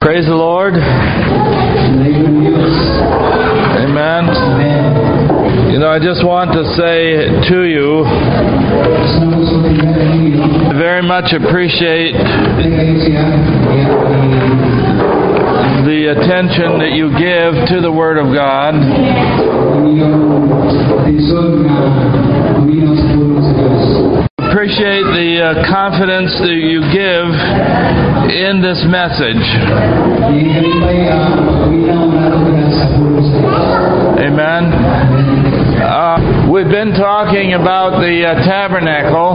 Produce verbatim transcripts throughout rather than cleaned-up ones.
Praise the Lord. Amen. You know, I just want to say to you, I very much appreciate the attention that you give to the Word of God. Appreciate the uh, confidence that you give in this message. Amen. Uh, we've been talking about the uh, tabernacle,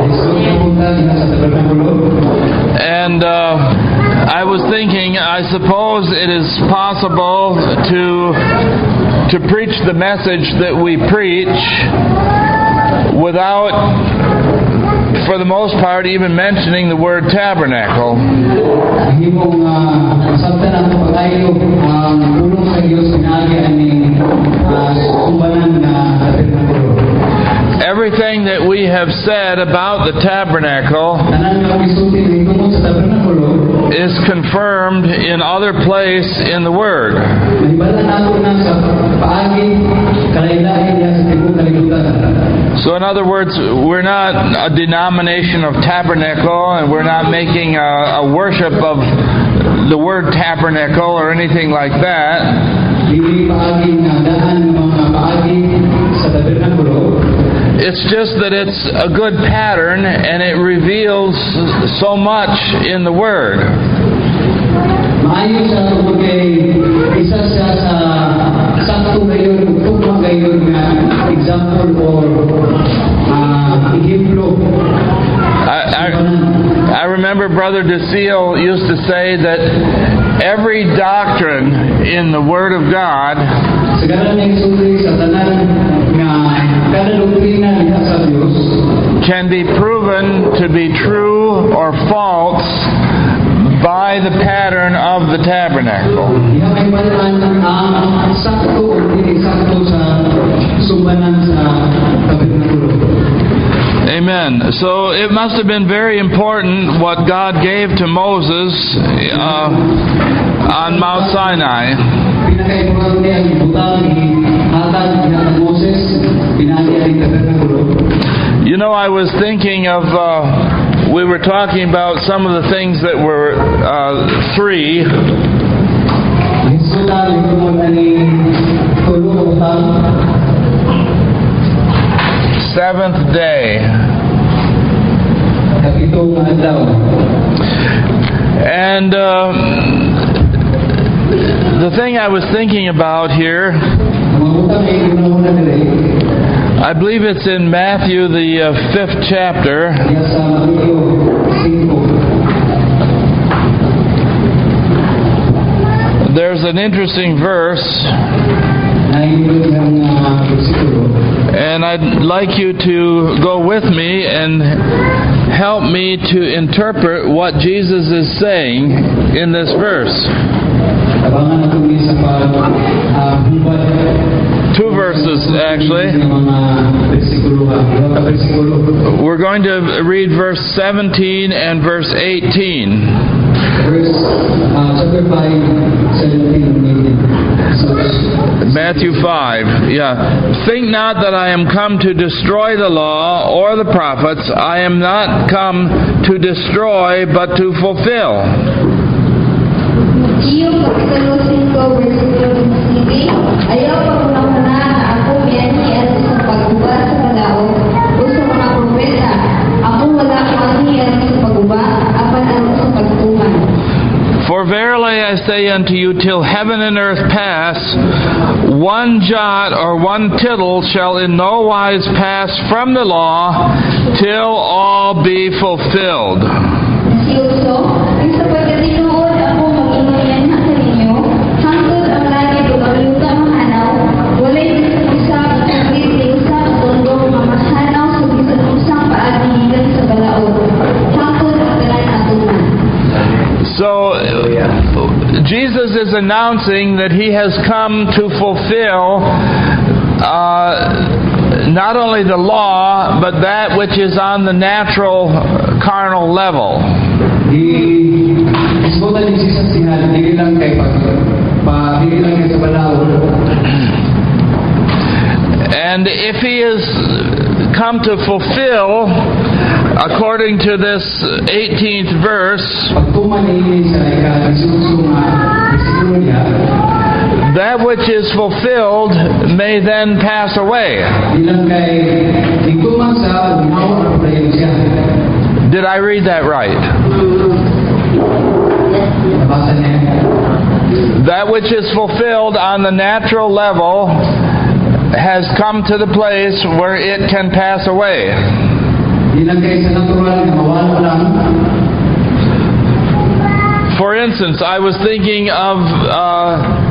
and uh, I was thinking, I suppose it is possible to to preach the message that we preach without, for the most part, even mentioning the word tabernacle. Everything that we have said about the tabernacle is confirmed in other place in the Word. So in other words, we're not a denomination of tabernacle, and we're not making a, a worship of the word tabernacle or anything like that. It's just that it's a good pattern, and it reveals so much in the Word. I, I, I remember Brother DeSeal used to say that every doctrine in the Word of God can be proven to be true or false by the pattern of the tabernacle. Amen. So it must have been very important what God gave to Moses uh, on Mount Sinai. You know, I was thinking of, uh, we were talking about some of the things that were uh, three. Seventh day. And uh, the thing I was thinking about here, I believe it's in Matthew, the uh, fifth chapter. There's an interesting verse, and I'd like you to go with me and help me to interpret what Jesus is saying in this verse. Two verses, actually. We're going to read verse seventeen and verse eighteen. Verse, uh, chapter five, seventeen and eighteen. Matthew five, yeah. Think not that I am come to destroy the law or the prophets. I am not come to destroy, but to fulfill. Ayaw pagkunang-kuna na ako biyani at sa pagguba sa kalaog o sa mga propeta. Ako wala kami at sa pagguba, apan ano sa pagtuman. For verily I say unto you, till heaven and earth pass, one jot or one tittle shall in no wise pass from the law, till all be fulfilled. So, Jesus is announcing that He has come to fulfill uh, not only the law, but that which is on the natural, carnal level. Pagtuman ni Jesus tingali, dili lang kay pag pa dili lang kay sa balaod. And if he has come to fulfill, according to this eighteenth verse, Pagtuman ni sa ika-disiuso nga bersikulo niya, that which is fulfilled may then pass away. Bilang kay dituman sa unawa na dayon siya. Did I read that right? Nabasa niya. That which is fulfilled on the natural level has come to the place where it can pass away. Bilang kay sa natural na mawala lang. For instance, I was thinking of, uh,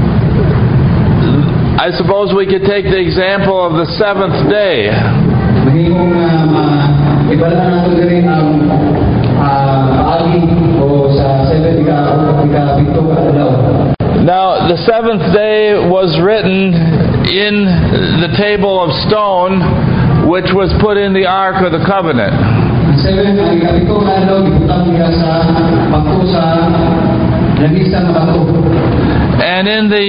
I suppose we could take the example of the seventh day. Mahimong uh, ibala nato diri ang paagi o sa seven ika ika pito ka adlaw. Now, the seventh day was written in the table of stone, which was put in the Ark of the Covenant. Ang seven ang ika pito ka adlaw gibutang niya sa bangko sa langisa nga bato. And in the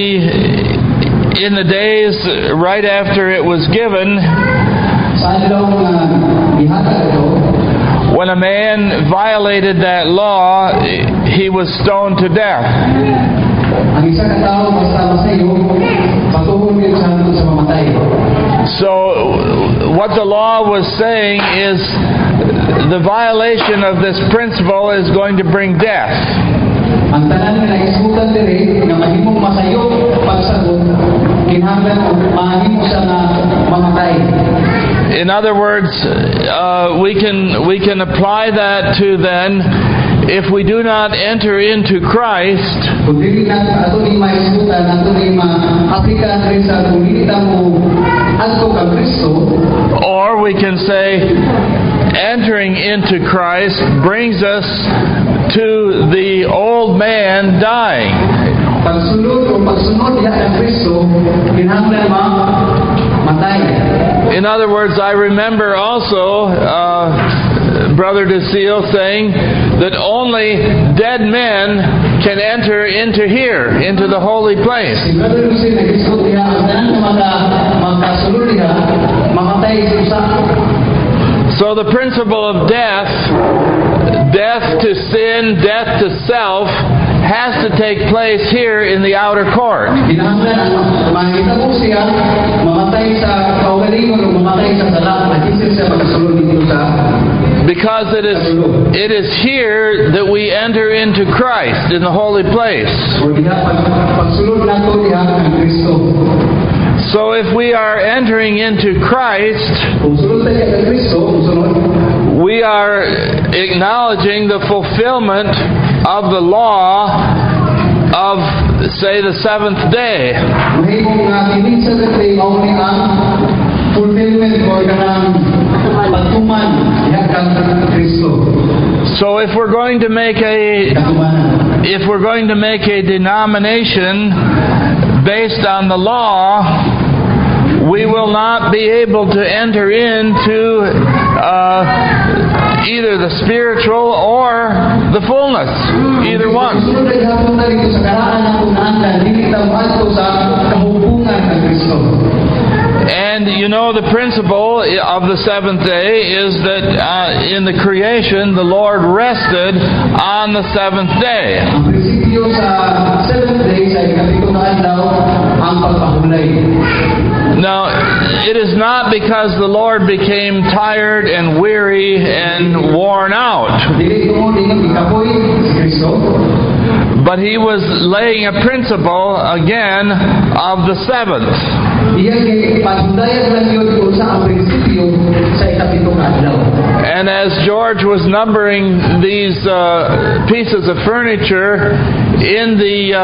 in the days right after it was given, sa adlaw nga gihatag ito, when a man violated that law, he was stoned to death. ang isa ka tawo basta masayo patuhon gyud sa sa mamatay. So what the law was saying is the violation of this principle is going to bring death. Ang tanan nga naisgutan diri nga mahimong masayo pagsagot kinahanglan og mahimo sa nga mamatay. In other words, uh, we can we can apply that to then, if we do not enter into Christ, Kung dili na ato ni maisgutan ato ni ma-aplika diri sa kung dili ta mo adto kang Kristo, or we can say entering into Christ brings us to the old man dying. pagsunod o pagsunod diha kang Kristo kinahanglan ma matay. In other words, I remember also uh, Brother DeSeal saying that only dead men can enter into here, into the holy place. Si Brother Lucy nag-isgot diha ang tanan nga mga magkasulod diha mamatay sa usa. So the principle of death, death to sin, death to self, has to take place here in the outer court. Kinahanglan ang mahitabo siya mamatay sa kaugalingon o mamatay sa sala nagising siya magkasulod dito sa Because it is it is here that we enter into Christ in the holy place. o diha pag pagsulod nato diha kang Kristo. So if we are entering into Christ, Kung sulod tayo kang Kristo, kung sunod, we are acknowledging the fulfillment of the law of, say, the seventh day. mahimong nga kining sa dati mao ni ang fulfillment or kanang pagtuman diha kang Kristo. So if we're going to make a Katumanan. if we're going to make a denomination based on the law, we will not be able to enter into uh, either the spiritual or the fullness, either one. Sunod ay hapon na dito sa karaan na kunaan dili ta moadto sa kahubungan kang Kristo. And you know, the principle of the seventh day is that uh, in the creation, the Lord rested on the seventh day. Ang prinsipyo sa seventh day sa ikapito na adlaw ang pagpahulay. Now, it is not because the Lord became tired and weary and worn out, Dili tungod ingon ikapoy si Kristo, but He was laying a principle again of the seventh. iya kay paghudayan lang yun kung sa ang prinsipyo sa ikapito na adlaw. And as George was numbering these uh, pieces of furniture in the uh,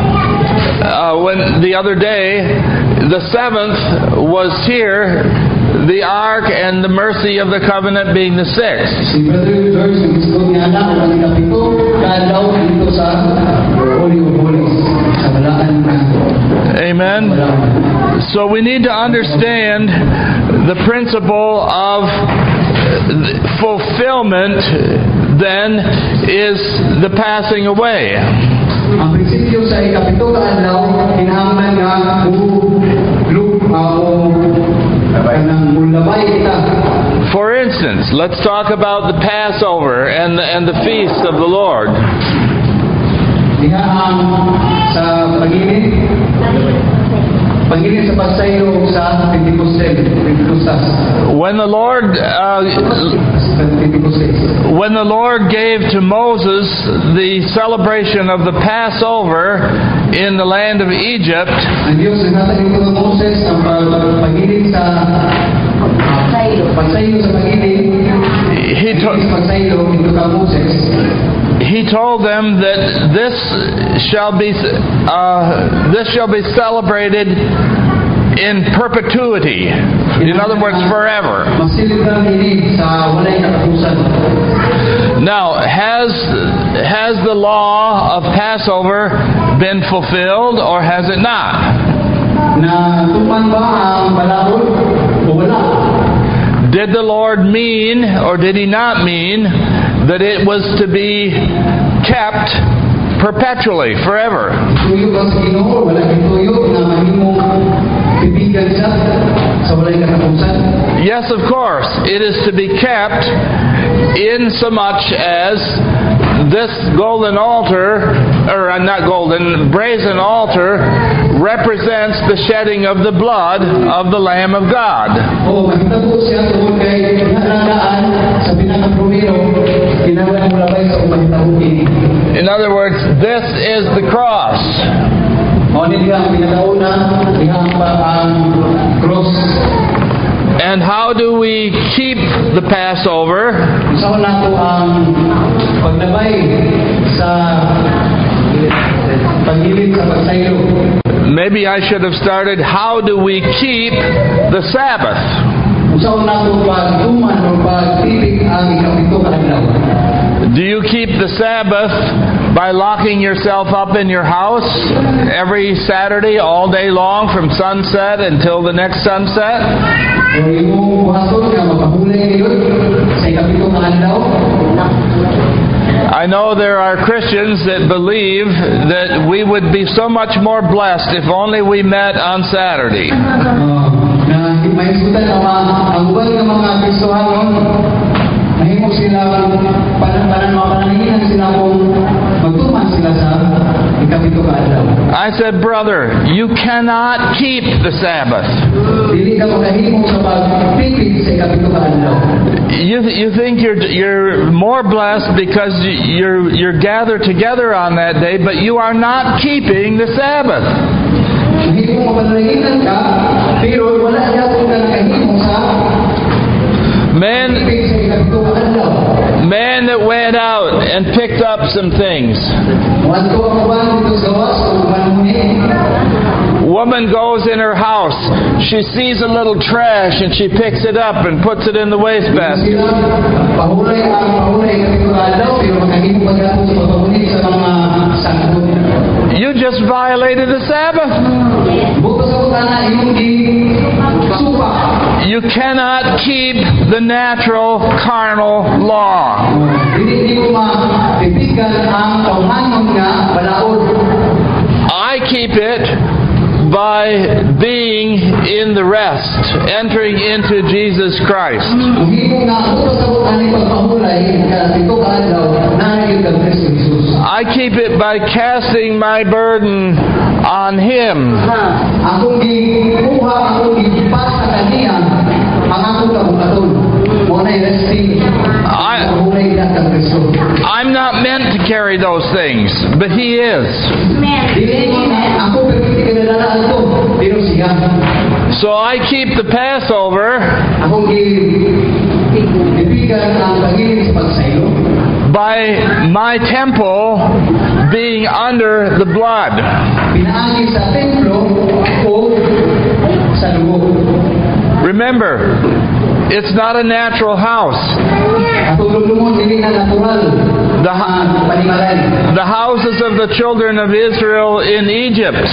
uh, when the other day, the seventh was here, the ark and the mercy of the covenant being the sixth. Si Brother George nag-isgot niya na ang ikapito na adlaw dito sa Holy of Holies sa balaan na Amen. So we need to understand the principle of fulfillment then is the passing away. Ang prinsipyo sa ikapito ka adlaw kinahanglan nga ulub o kanang ulabay kita. For instance, let's talk about the Passover and the, and the feasts of the Lord. Diha ang sa pagili pagili sa pagsaylo sa Pentecostes, Pentecostas. When the Lord uh, Pentecostes. when the Lord gave to Moses the celebration of the Passover in the land of Egypt, Ang Diyos naghatag dito kay Moses ang pagili sa pagsaylo sa pagili. he told Sa pagsaylo dito kay Moses. He told them that this shall be uh, this shall be celebrated in perpetuity. In other words, forever. Magsilibran ini sa walay katapusan. Now, has has the law of Passover been fulfilled, or has it not? Na tuman ba ang balaod o wala? Did the Lord mean, or did He not mean, that it was to be kept perpetually, forever? Tuyo ba sa Ginoo wala gituyo na mahimong bibigan siya sa walay katapusan? Yes, of course. It is to be kept in so much as this golden altar, or uh, not golden, brazen altar, represents the shedding of the blood of the Lamb of God. O mahitabo siya tungkol kay halagaan sa pinaka-promero kinahanglan mo labay sa umahitabo ini. In other words, this is the cross. Mao ni diha ang pinakauna diha ang pa ang cross. And how do we keep the Passover? Usaw nato ang paglabay sa pagilid sa pagsaylo. Maybe I should have started, how do we keep the Sabbath? Usaw nato pagtuman o pagtipik ang ikapito ka adlaw. Do you keep the Sabbath by locking yourself up in your house every Saturday all day long from sunset until the next sunset? O imong buhaton nga makahulay ngayon sa ikapito ka adlaw. I know there are Christians that believe that we would be so much more blessed if only we met on Saturday. Uh, na may sudan ang mga ang uban ng mga Kristohanon mahimo sila panan-panan mga pananahinan sila kung magtuman sila sa ikapito ka adlaw. I said, brother, you cannot keep the Sabbath. Dili ka makahimo sa pagtipik sa ikapito ka adlaw. You you think you're you're more blessed because you're you're gathered together on that day, but you are not keeping the Sabbath. Mahimo mapananahinan ka pero wala gyapon ka nakahimo sa Man, man that went out and picked up some things. Woman goes in her house. She sees a little trash and she picks it up and puts it in the wastebasket. You just violated the Sabbath. You cannot keep the natural carnal law. I keep it by being in the rest, entering into Jesus Christ. I keep it by casting my burden on Him. I, I'm not meant to carry those things, but He is. So I keep the Passover by my temple being under the blood. Remember, it's not a natural house. The, the houses of the children of Israel in Egypt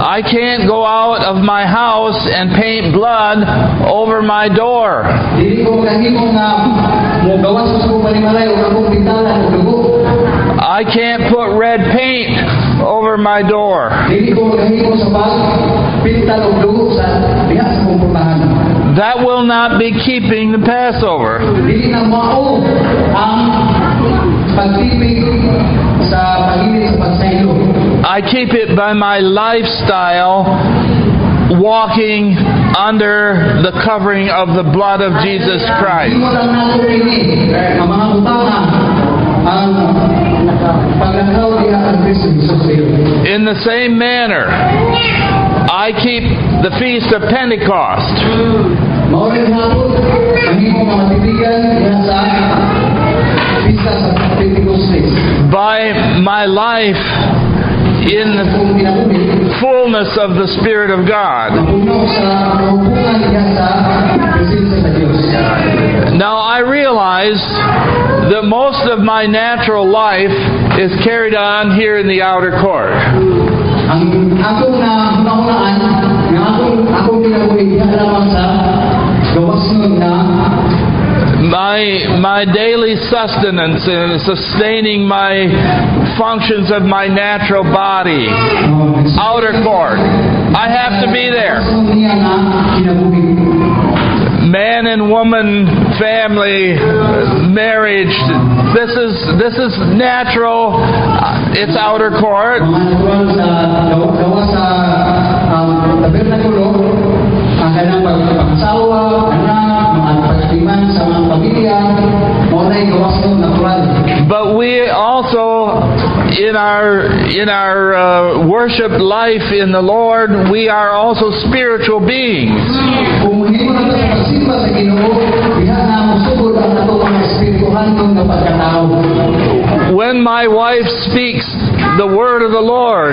I can't go out of my house and paint blood over my door. Dili ko kahimo nga mo gawas sa ko panimalay o akong pintalan o dugo. I can't put red paint over my door. Dili ko kahimo sa pag pintal o dugo sa diha sa kong portahan. That will not be keeping the Passover. Dili na mao ang pagtipig sa pagiging sa pagsaylo. I keep it by my lifestyle, walking under the covering of the blood of Jesus Christ. Imo lang nato kini ang mga butana ang paglakaw diha ang Kristo Jesus. In the same manner, I keep the Feast of Pentecost. Mao rin hapon ang imong mga titigan diha sa Pista sa Pentecostes. By my life in the fullness of the Spirit of God. Now I realize that most of my natural life is carried on here in the outer court. Ang akong na hunahunaan, nga akong akong kinabuhi diha lamang sa gawas nun na My my daily sustenance and sustaining my functions of my natural body. Outer court. I have to be there. Man and woman, family, marriage. This is this is natural. It's outer court. But we also, in our in our uh, worship life in the Lord, we are also spiritual beings. When my wife speaks the word of the Lord,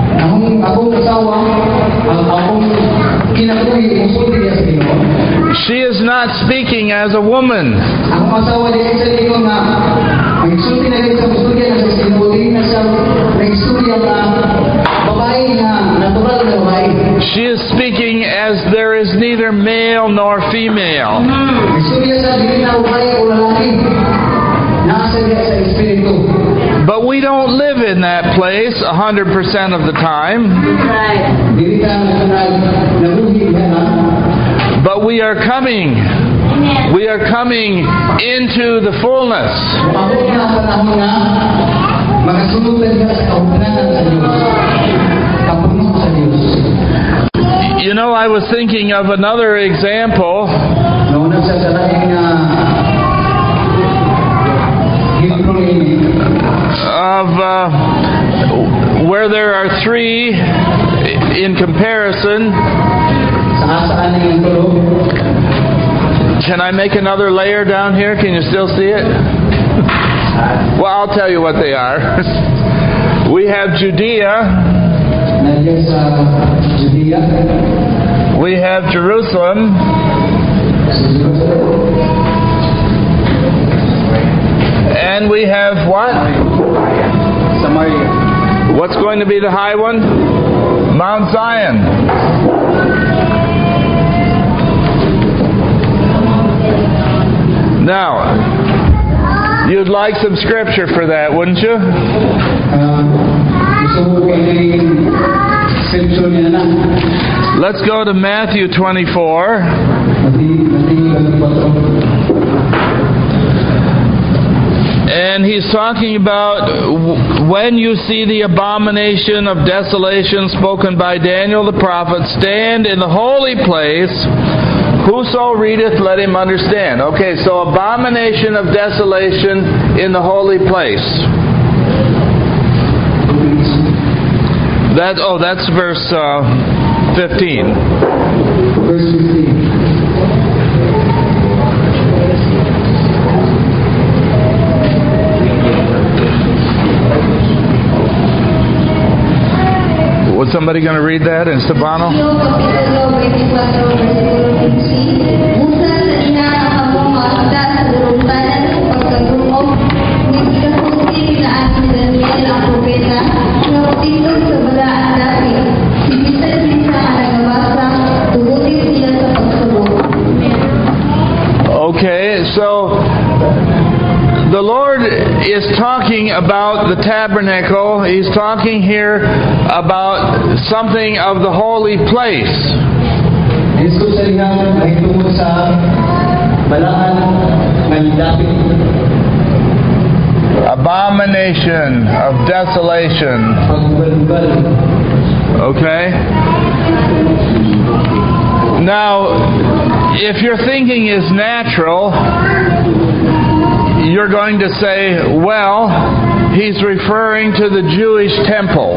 she is not speaking as a woman. She is speaking as there is neither male nor female. But we don't live in that place a hundred percent of the time. But we are coming. We are coming into the fullness. You know, I was thinking of another example. Of uh, where there are three in comparison. Can I make another layer down here? Can you still see it? Well, I'll tell you what they are. We have Judea. We have Jerusalem. And we have what? Samaria. What's going to be the high one? Mount Zion. Now, you'd like some scripture for that, wouldn't you? Let's go to Matthew twenty-four. And he's talking about when you see the abomination of desolation spoken by Daniel the prophet stand in the holy place, whoso readeth, let him understand. Okay, so abomination of desolation in the holy place. That oh, that's verse uh, fifteen. Verse fifteen. Was somebody going to read that in Sabano? Sa the Lord is talking about the tabernacle. He's talking here about something of the holy place. Jesus sa lihan ay tungkol sa balaan ng dapit. Abomination of desolation. Pagbugal-bugal. Okay? Now, if your thinking is natural, you're going to say, well, he's referring to the Jewish temple.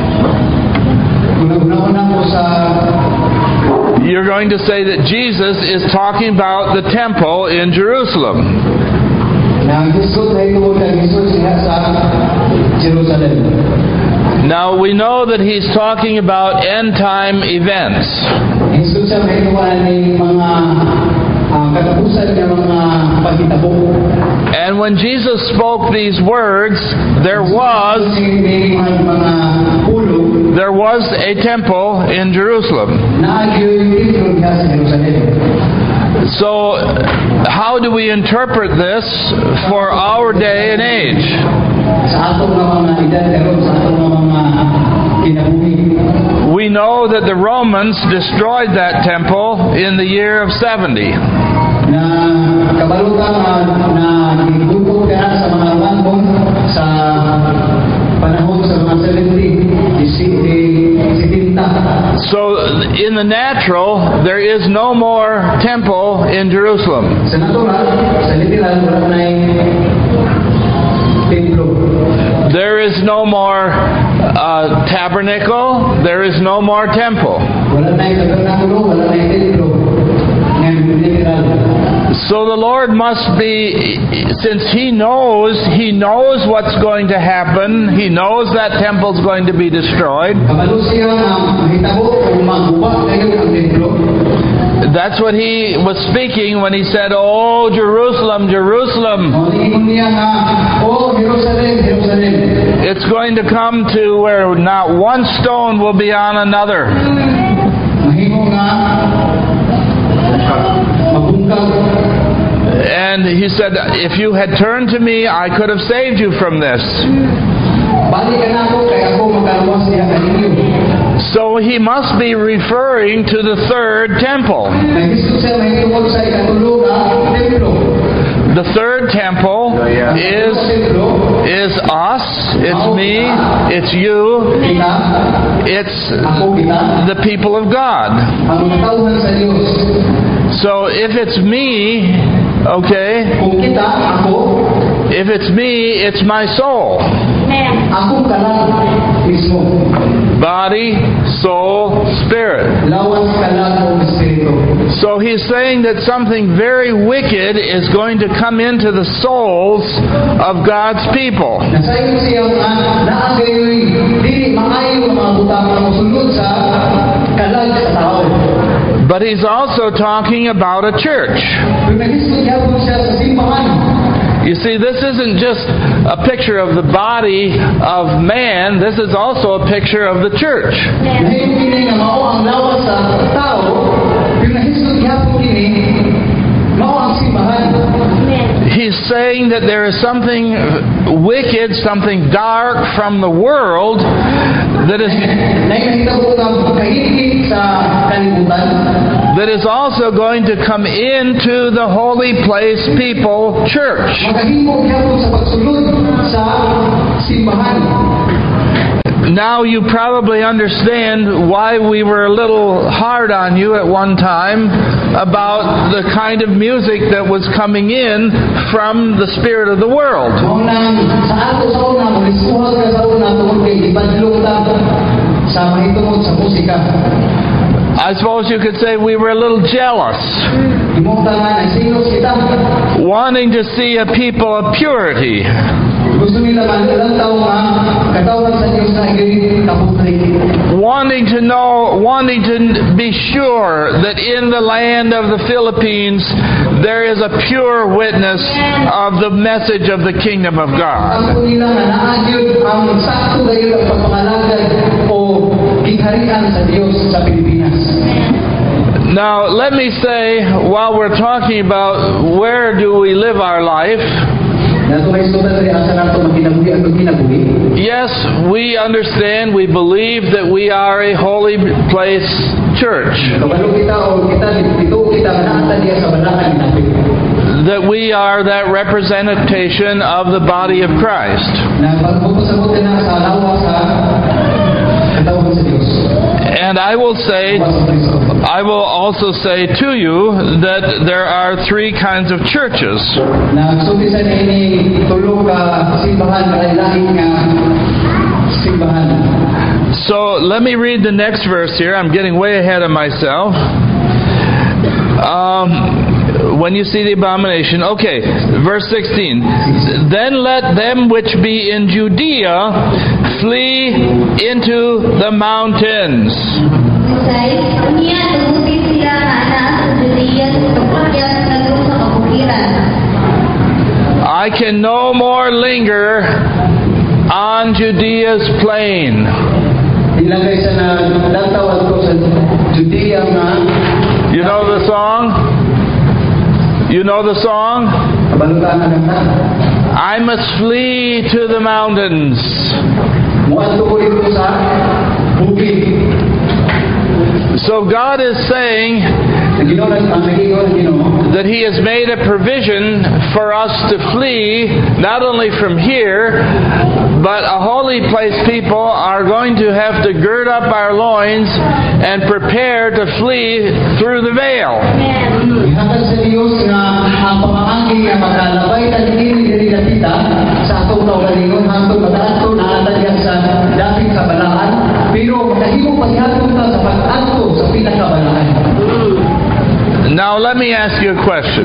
Una-una po sa You're going to say that Jesus is talking about the temple in Jerusalem. na ang Diyos ay tungkol kay Jesus siya sa Jerusalem. Now, we know that he's talking about end-time events. Jesus siya may tungkol ng mga uh, katapusan ng mga paghitabo. And when Jesus spoke these words, there was May mga pulo there was a temple in Jerusalem. na yung templo niya sa Jerusalem. So, how do we interpret this for our day and age? Sa atong nga mga edad karon, sa atong nga mga kinabuhi. We know that the Romans destroyed that temple in the year of seventy. Na kabalutan na, na gigugol ka sa mga Roman sa panahon sa mga seventy, seventy. So, in the natural, there is no more temple in Jerusalem. Sa natural, sa literal, wala na yung templo. There is no more uh, tabernacle. There is no more temple. Wala na yung tabernakulo, wala na yung templo. Ngayon, literal. So the Lord must be, since He knows, He knows what's going to happen. He knows that temple's going to be destroyed. Kabalo siya na mahitabo o maguba kayo ang templo. That's what He was speaking when He said, "Oh, Jerusalem, Jerusalem." O niingon niya nga, oh, Jerusalem, Jerusalem. It's going to come to where not one stone will be on another. Mahimo nga, mabungkag. And He said, if you had turned to me, I could have saved you from this. Balik ka na ako, kaya ako magkaluwas niya kaninyo. So He must be referring to the third temple. Na Jesus siya may tungkol sa ikatulog na templo. The third temple is is us, it's me, it's you, Kita, it's ako kita, the people of God. ang tauhan sa Diyos. So if it's me, okay, Kung kita, ako, if it's me, it's my soul. ako ka lang mismo. Body, soul, spirit. Lawas ka lang o espiritu. So He's saying that something very wicked is going to come into the souls of God's people. Nasayon siya nga, naagayoy, dili maayo ang mga butang na musulod sa kalag sa tao. But He's also talking about a church. Kung nag-isod yapon siya sa simbahan, You see, this isn't just a picture of the body of man, this is also a picture of the church. Dahil kini nga mao ang lawas sa tao, kung nag-isod yapon kini, mao ang simbahan. He's saying that there is something wicked, something dark from the world that is Nakikita ko ang kahigit sa kalibutan, that is also going to come into the holy place people church. makahimo yapon sa pagsulod sa simbahan. Now you probably understand why we were a little hard on you at one time about the kind of music that was coming in from the spirit of the world. Mao nang sa ato sa una, kung iskuhag ka sa una, tungkol kay ibadlong ta sa mahitungod sa musika. I suppose you could say we were a little jealous, Imunta nga, nagsilos kita. wanting to see a people of purity. Gusto nila man, ilang tao nga, katawag sa Diyos na higit kaputrik. Wanting to know, wanting to be sure that in the land of the Philippines there is a pure witness of the message of the kingdom of God. Ang nila nga naagyod ang sakto gayon ang pagpangalagay o kigharian sa Diyos sa Pilipinas. Now, let me say, while we're talking about where do we live our life, Na ito may sulat rin asa nato magkinabuhi ang magkinabuhi. Yes, we understand, we believe that we are a holy place church. Kabalo kita o kita dito kita naata diya sa balakan natin. That we are that representation of the body of Christ. Na pagpupasabot na sa lawa sa katawan sa Dios. And I will say, I will also say to you that there are three kinds of churches. Na subisan ini tulo ka simbahan kalain nga simbahan. So let me read the next verse here. I'm getting way ahead of myself. Um, when you see the abomination, okay, verse sixteen. Then let them which be in Judea flee into the mountains. I can no more linger on Judea's plain. Ilagay sa na datawag ko sa Judea nga. You know the song? You know the song? Kabalutaan na kanta. I must flee to the mountains. Muadto ko dito sa bukid. So God is saying that He has made a provision for us to flee, not only from here, but a holy place people are going to have to gird up our loins and prepare to flee through the veil. Ihatag sa Dios nga ang pamaagi nga makalabay tagili diri dapita sa atong kaugalingon hangtod madaadto na diya sa dapit sa balaan, pero makahimo paghapon ta sa pag-adto sa pinakabalaan. Now let me ask you a question.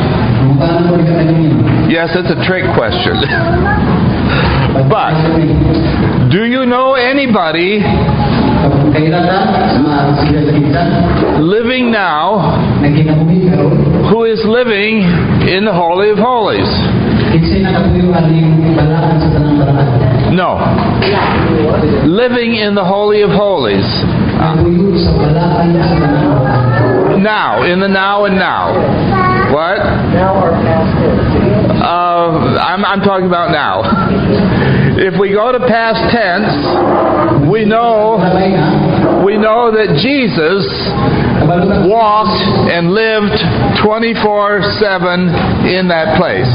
Yes, it's a trick question. But do you know anybody living now who is living in the Holy of Holies? No. Living in the Holy of Holies. Now, in the now and now. What? Now or past tense? Uh, I'm, I'm talking about now. If we go to past tense, we know we know that Jesus walked and lived twenty-four seven in that place.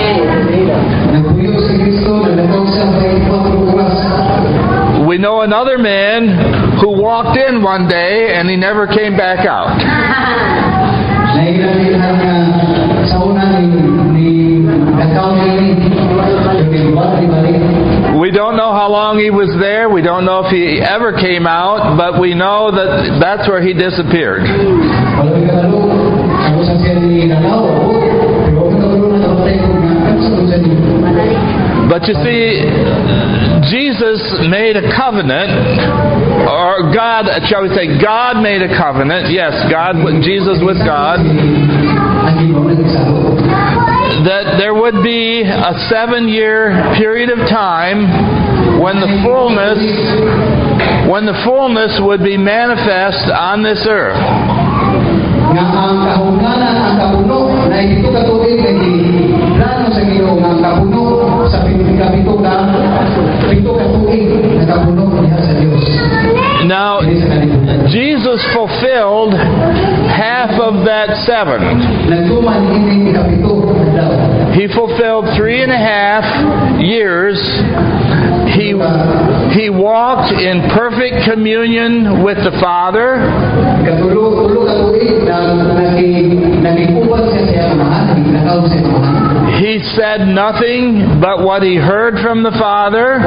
We know another man who walked in one day and he never came back out. We don't know how long he was there. We don't know if he ever came out, but we know that that's where he disappeared. But you see, Jesus made a covenant, or God, shall we say, God made a covenant. Yes, God, Jesus with God, that there would be a seven-year period of time when the fullness, when the fullness would be manifest on this earth. Now, Jesus fulfilled half of that seven. He fulfilled three and a half years. He, he walked in perfect communion with the Father. He said nothing but what he heard from the Father.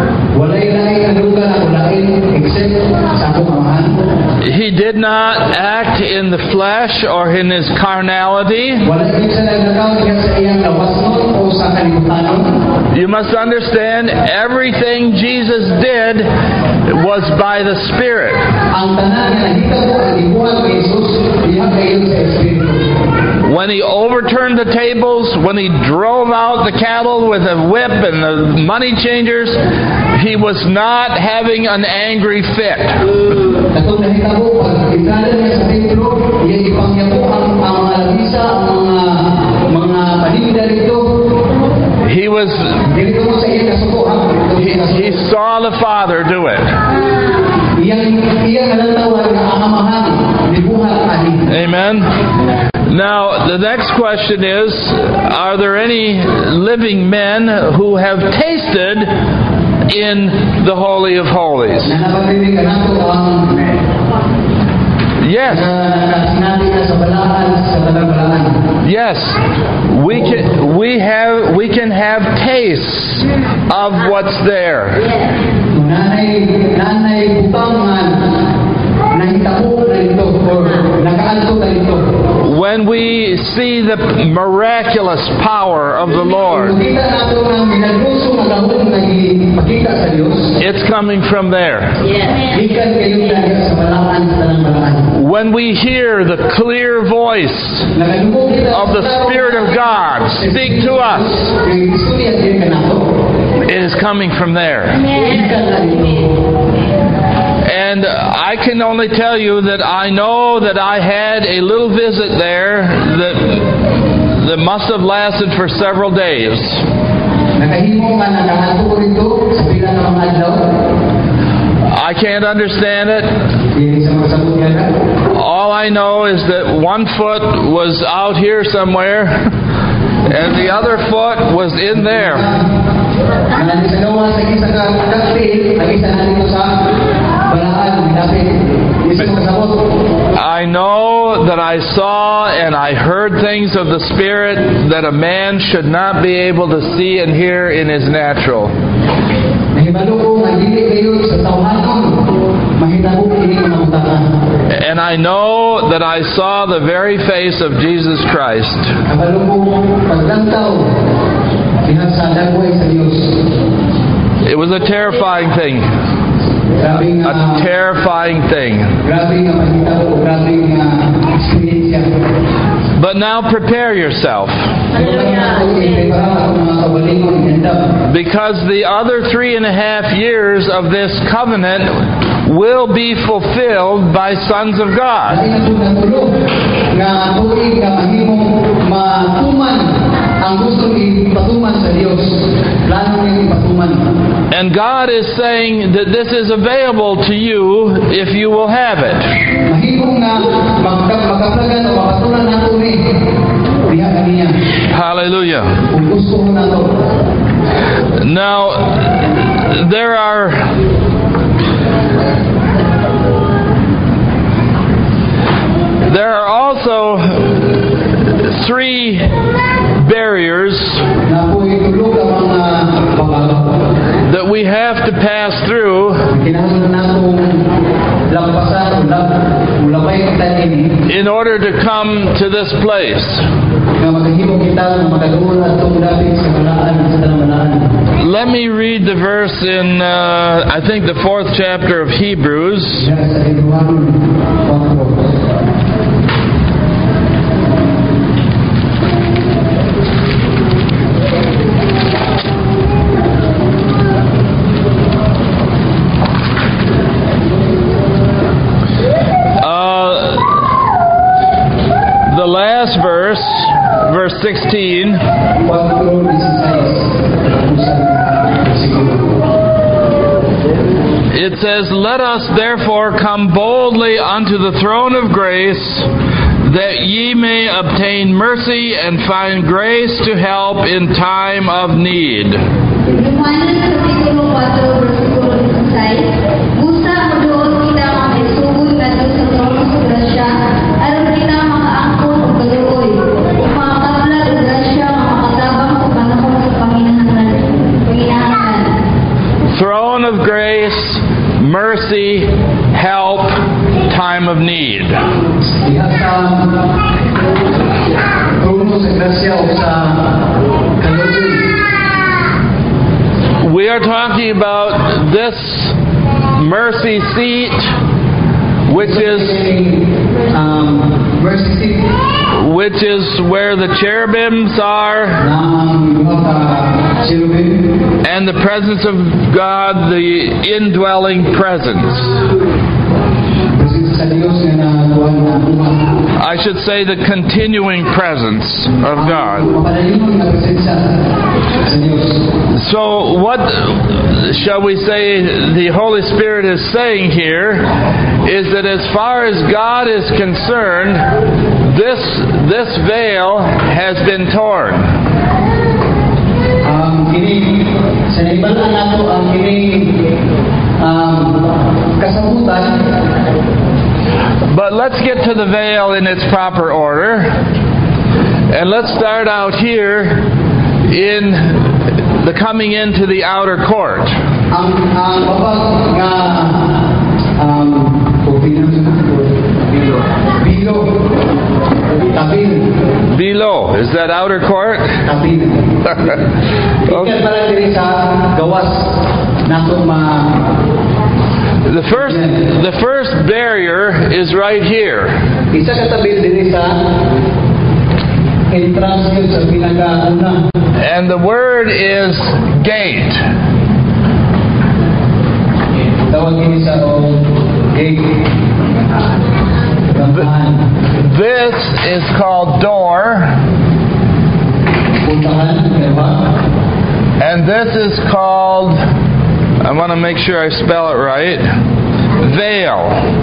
He did not act in the flesh or in his carnality. You must understand, everything Jesus did was by the Spirit. When he overturned the tables, when he drove out the cattle with a whip and the money changers, he was not having an angry fit. He was Dili ko mo sa iyang kasuko, ha? he, he saw the Father do it. Iyang iyang nalantawan nga ang amahan dibuhat ani. Amen. Now, the next question is, are there any living men who have tasted in the Holy of Holies? Nanapagdinig ka nato ang Yes. na sinabi na sa balaan sa balaan. Yes. We can we have we can have tastes of what's there. Nanay nanay butangan nahitabo na ito or nakaadto na ito. When we see the miraculous power of the Lord, Kita nato ang minagroso nga gahom nga ipakita sa Dios. it's coming from there. Gikan kayo dahil sa balaan sa tanang balaan. When we hear the clear voice Nagadungog kita of the Spirit of God speak to us, Yung istorya din ka nato. it is coming from there. Gikan na ito. And I can only tell you that I know that I had a little visit there that that must have lasted for several days. Nakahimo nga nakaadto rito sa pila ng mga adlaw. I can't understand it. Dili sa mga sabot yan. All I know is that one foot was out here somewhere and the other foot was in there. Nang sa gawa sa isa ka kakti, ang isa na dito sa balaan, dapit. Isa ka sabot. I know that I saw and I heard things of the Spirit that a man should not be able to see and hear in his natural. Nahibalo ko nga dili kayo sa tawhanon. Mahitabo kini mga utakan. And I know that I saw the very face of Jesus Christ. Kabalo ko paglantaw diha sa dagway sa Dios. It was a terrifying thing. Grabe nga A terrifying thing. grabe nga mahitabo, grabe nga eksperyensya. But now prepare yourself, Pero kaya ako i-prepara ako mga kabalingon ihandap. because the other three and a half years of this covenant will be fulfilled by sons of God. Kasi na po natulog nga tuig nga mahimong matuman ang gusto ipatuman sa Dios. Plano niya ipatuman. And God is saying that this is available to you if you will have it. Mahimong nga magka- makaplagan o mapatulan nato ni diha kaniya. Hallelujah. Kung gusto mo nato. Now, there are there are also three barriers Na po itulog ang mga pagkakaw. that we have to pass through Kinahanglan nato lampasan o lap ulapay kita ini in order to come to this place. nga makahimo kita nga makadungol atong dapit sa balaan sa tanang balaan. Let me read the verse in, uh, I think, the fourth chapter of Hebrews. Diha sa Deuteronomy four. Uh, the last verse, verse sixteen, Cuatro dieciséis. it says, "Let us therefore come boldly unto the throne of grace, that ye may obtain mercy and find grace to help in time of need." Lumanan sa Kapitulo four, versikulo sixteen, busa maduot kita nga maisugod ngadto sa trono sa grasya, aron kita makaangkon og kaluoy, ug makakaplag og grasya nga makatabang sa panahon sa panginahanglan. Panginahanglan. Throne of grace, mercy, help, time of need. Diha sa trono sa grasya o sa kaluoy. We are talking about this mercy seat, which is um, mercy seat which is where the cherubims are, na ang duha ka cherubim and the presence of God, the indwelling presence. presensya sa sa Dios nga nakuha na buhat. I should say the continuing presence of God. Mapadayon nga presensya sa Dios. So what shall we say the Holy Spirit is saying here is that as far as God is concerned, this this veil has been torn. Um, kini sa ibalan nato ang kini um, kasabutan. But let's get to the veil in its proper order. And let's start out here in the coming into the outer court. Ang ang babag nga um bilo tabil Below, is that outer court? tabil. Ikan pala diri sa gawas nato ma The first, the first barrier is right here. isa ka tabil diri sa entrance yun sa pinakauna. And the word is gate. Tawag kini sa o gate. Gantahan. This is called door. Puntahan, diba? And this is called, I want to make sure I spell it right, veil.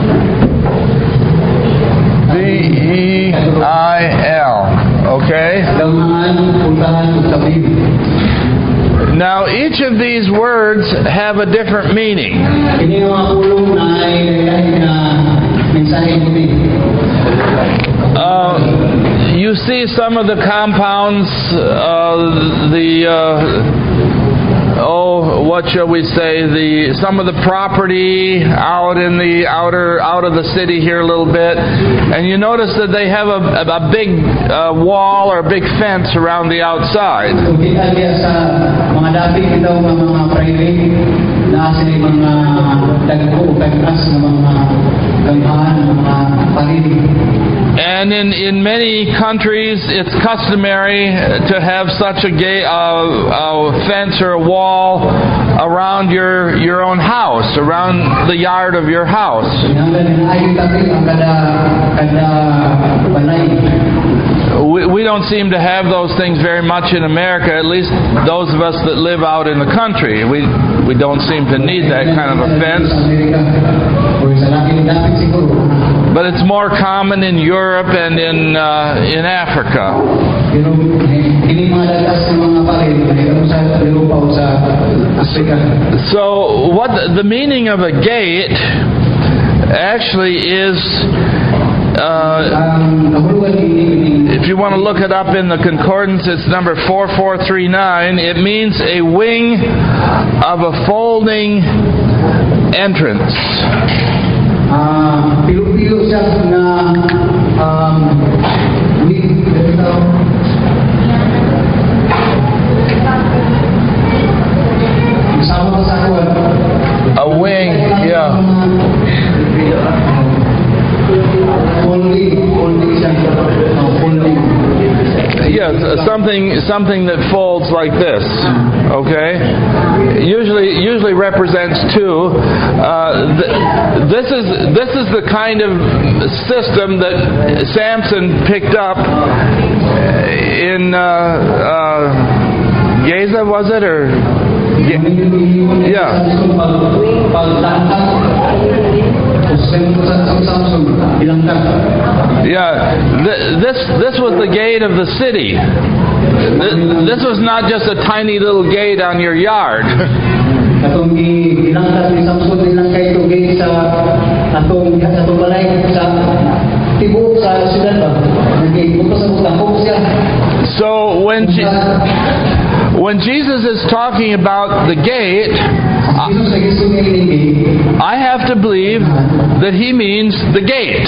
V E I L. Okay? Gantahan, puntahan, tabil. Now, each of these words have a different meaning. Kini nga mga pulong na ay kahit na mensahe mo din. Uh, you see some of the compounds, uh, the uh, oh, what shall we say? The some of the property out in the outer out of the city here a little bit, and you notice that they have a, a big uh, wall or a big fence around the outside. Kung kita diya sa mga dapit ito mga mga private na sila mga dagko o kagkas na mga gantahan, mga palili. And in, in many countries, it's customary to have such a, gay, uh, a fence or a wall around your your own house, around the yard of your house. We, we don't seem to have those things very much in America, at least those of us that live out in the country. We, we don't seem to need that kind of a fence. But it's more common in Europe and in uh, in Africa. So what the, the meaning of a gate actually is, uh, if you want to look it up in the concordance, it's number four four three nine. It means a wing of a folding entrance. Ah, pilo-pilo siya na um, wing, ito. Sama sa kuwan. A wing, yeah. Folding, folding siya. Uh, folding. Yes, something something that folds like this. Okay, usually usually represents two. Uh, th- this is this is the kind of system that Samson picked up in uh, uh, Gaza, was it, or yeah? Yeah, th- this this was the gate of the city. Th- this was not just a tiny little gate on your yard. Atong gilangkas ni Samson nilang kay to gate sa atong sa atong balay sa tibuok sa syudad ba. Nagbukas sa takop siya. So when Je- when Jesus is talking about the gate, I have to believe that he means the gate.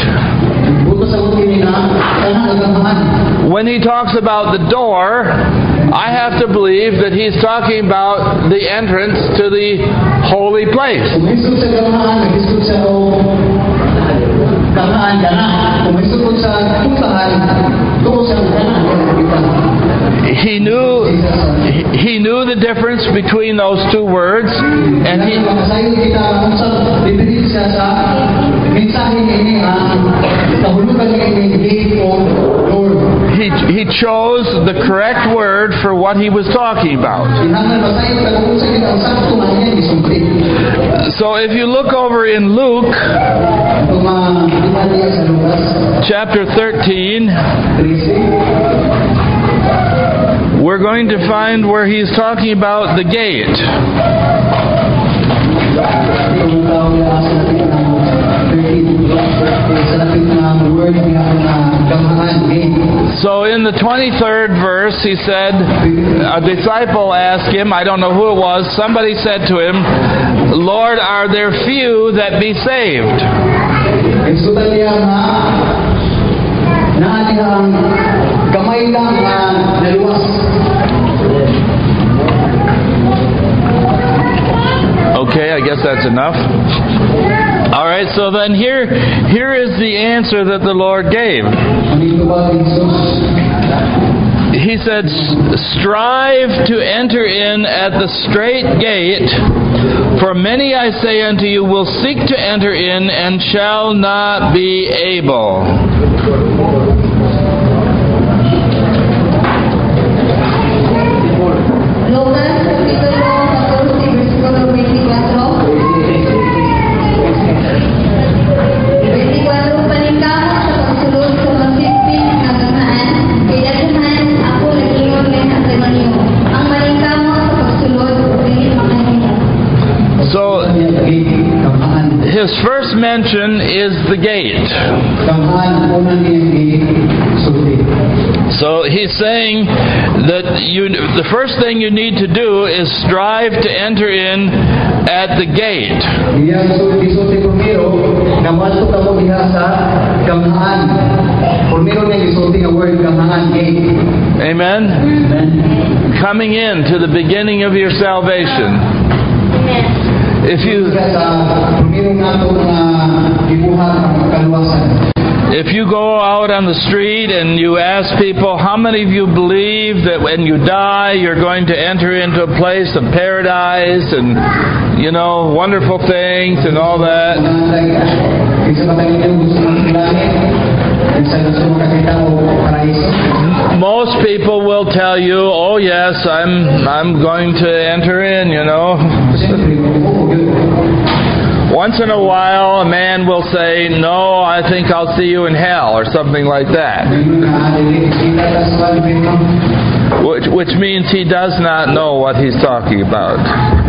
When he talks about the door, I have to believe that he's talking about the entrance to the holy place. He knew he knew the difference between those two words, and he mensahe ini ang kahulugan ini gate of Lord. He, he chose the correct word for what he was talking about. Kinahanglan basahin ka kung sa kita ang sakto nga niya gisulti. So if you look over in Luke Itong mga kita niya sa Lucas chapter thirteen, thirteen, we're going to find where he's talking about the gate. itong tao niya sa lapit ng thirteen, sa lapit ng word niya na gamahan gate. So in the twenty-third verse, he said, a disciple asked him, I don't know who it was, somebody said to him, Lord, are there few that be saved? Isutan niya nga na ang gamay lang na naluwas. Okay, I guess that's enough. All right, so then here, here is the answer that the Lord gave. Dito ba Jesus? He said, strive to enter in at the straight gate, for many, I say unto you, will seek to enter in and shall not be able. Lucas Capítulo fourteen, versículo twenty-four. twenty-four, paningkamot sa pagsulod sa masiping nga ganahan, kay daghan ako nag-ingon kay sa demonyo. Ang maningkamot sa pagsulod, dili makahimo. So Gamahan. his first mention is the gate. Gamahan una niya sulti. So he's saying that you, the first thing you need to do is strive to enter in at the gate. Iya gisulti primero, gamahan ko kamo diha sa gamahan. Primero niya gisulti nga word gamahan gate. Amen? Amen. Coming in to the beginning of your salvation. If you sa primero nato nga gibuhat ang kaluwasan. if you go out on the street and you ask people, how many of you believe that when you die you're going to enter into a place of paradise and, you know, wonderful things and all that? Most people will tell you, oh yes, I'm I'm going to enter in, you know. Once in a while, a man will say, no, I think I'll see you in hell, or something like that. Which, which means he does not know what he's talking about.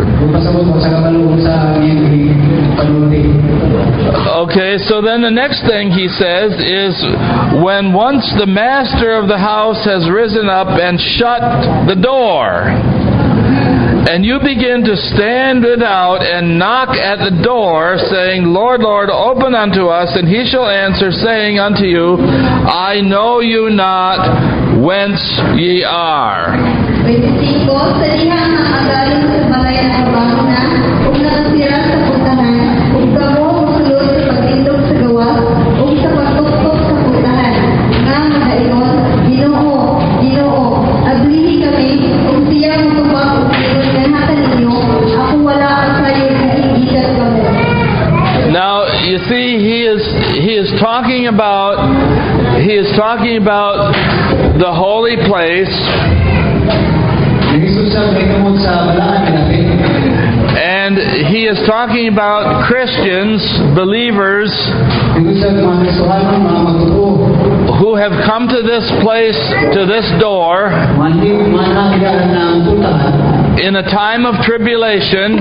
Okay, so then the next thing he says is, when once the master of the house has risen up and shut the door, and you begin to stand without and knock at the door, saying, Lord, Lord, open unto us. And he shall answer, saying unto you, I know you not whence ye are. twenty-five, sa diha nga agaling sa balay ng trabaho na, ug nakasira sa puntahan, ug kamo mosulod sa pagtindog sa gawas, ug sa pagtuktok sa puntahan, nga magaingon, Ginoo, Ginoo, ablihi kami, ug siya matubag ug ingon kanhatan ninyo, ako wala ang sayo gigigat kamo. Now, you see, he is he is talking about he is talking about the holy place. And he is talking about Christians, believers, who have come to this place, to this door, in a time of tribulation,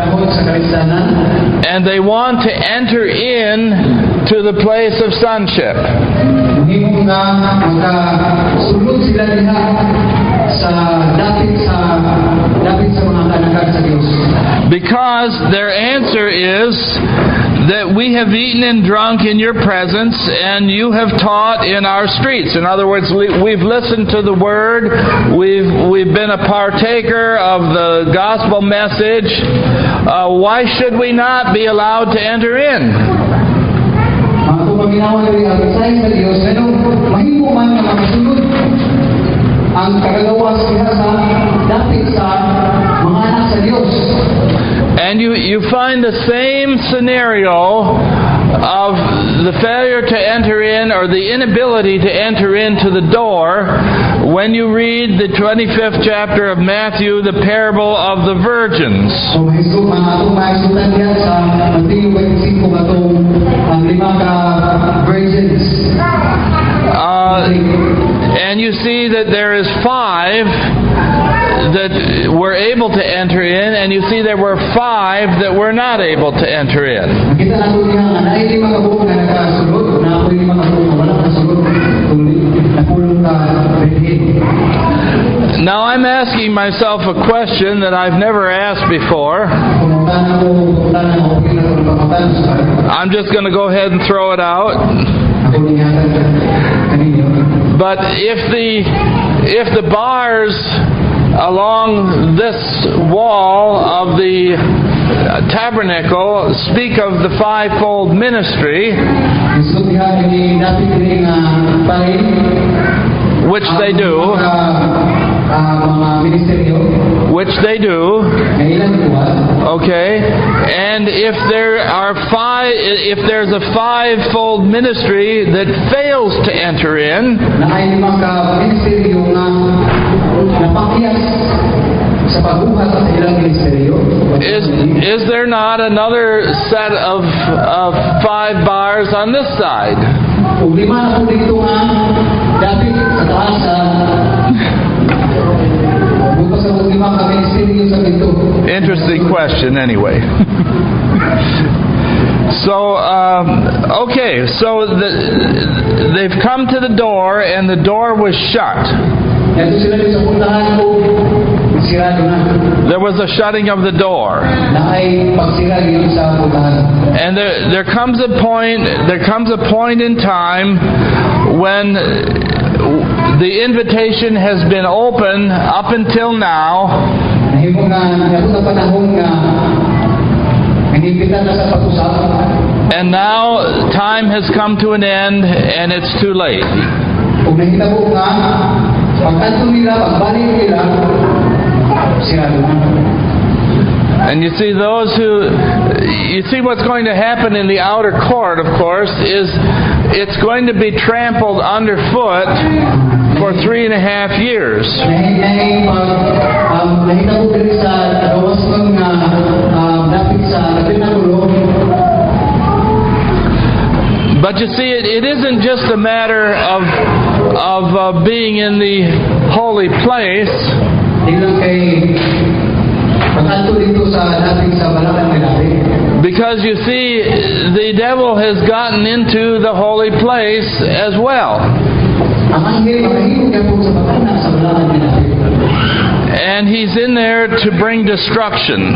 and they want to enter in to the place of sonship. Because their answer is that we have eaten and drunk in your presence, and you have taught in our streets. In other words, we, we've listened to the word, we've we've been a partaker of the gospel message. Uh, why should we not be allowed to enter in? And you, you find the same scenario of the failure to enter in, or the inability to enter into the door, when you read the twenty-fifth chapter of Matthew, the parable of the virgins. So mahiso mga atong maisutan diya sa Mateo twenty-five atong ang lima ka virgins. Uh, and you see that there is five that were able to enter in, and you see there were five that were not able to enter in. Kita nato diha nga naay lima ka buok na nakasulod, na apoy lima ka buok na wala kasulod, kundi napulong ka virgin. Now I'm asking myself a question that I've never asked before. I'm just going to go ahead and throw it out. But if the if the bars along this wall of the tabernacle speak of the fivefold ministry, which they do, which they do, okay, and if there are five, if there's a fivefold ministry that fails to enter in, is is there not another set of of five bars on this side? Interesting question, anyway. So, um, okay, so the, they've come to the door, and the door was shut. There was a shutting of the door. And there, there comes a point, there comes a point in time when the invitation has been open up until now. And now time has come to an end, and it's too late. And you see those who, you see what's going to happen in the outer court, of course, is it's going to be trampled underfoot for three and a half years. But you see, it, it isn't just a matter of of uh, being in the holy place. Because you see, the devil has gotten into the holy place as well. And he's in there to bring destruction.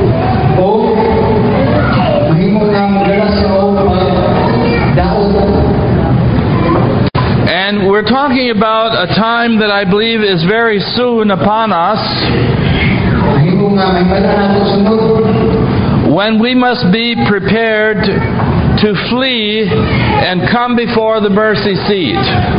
And we're talking about a time that I believe is very soon upon us, when we must be prepared to flee and come before the mercy seat.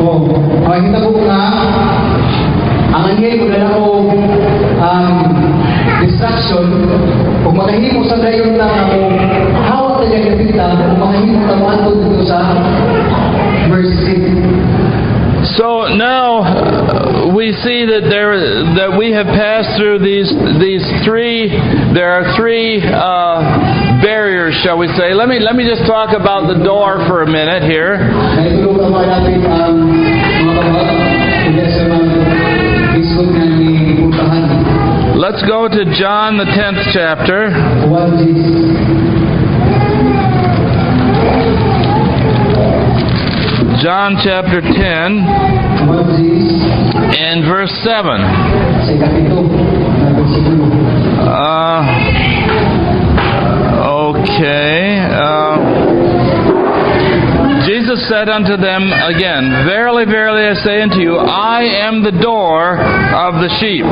So now uh, we see that there that we have passed through these these three. There are three uh, barriers, shall we say? Let me let me just talk about the door for a minute here. Let's go to John the tenth chapter. John chapter ten and verse seven. Uh, okay. Uh, Jesus said unto them again, Verily, verily, I say unto you, I am the door of the sheep.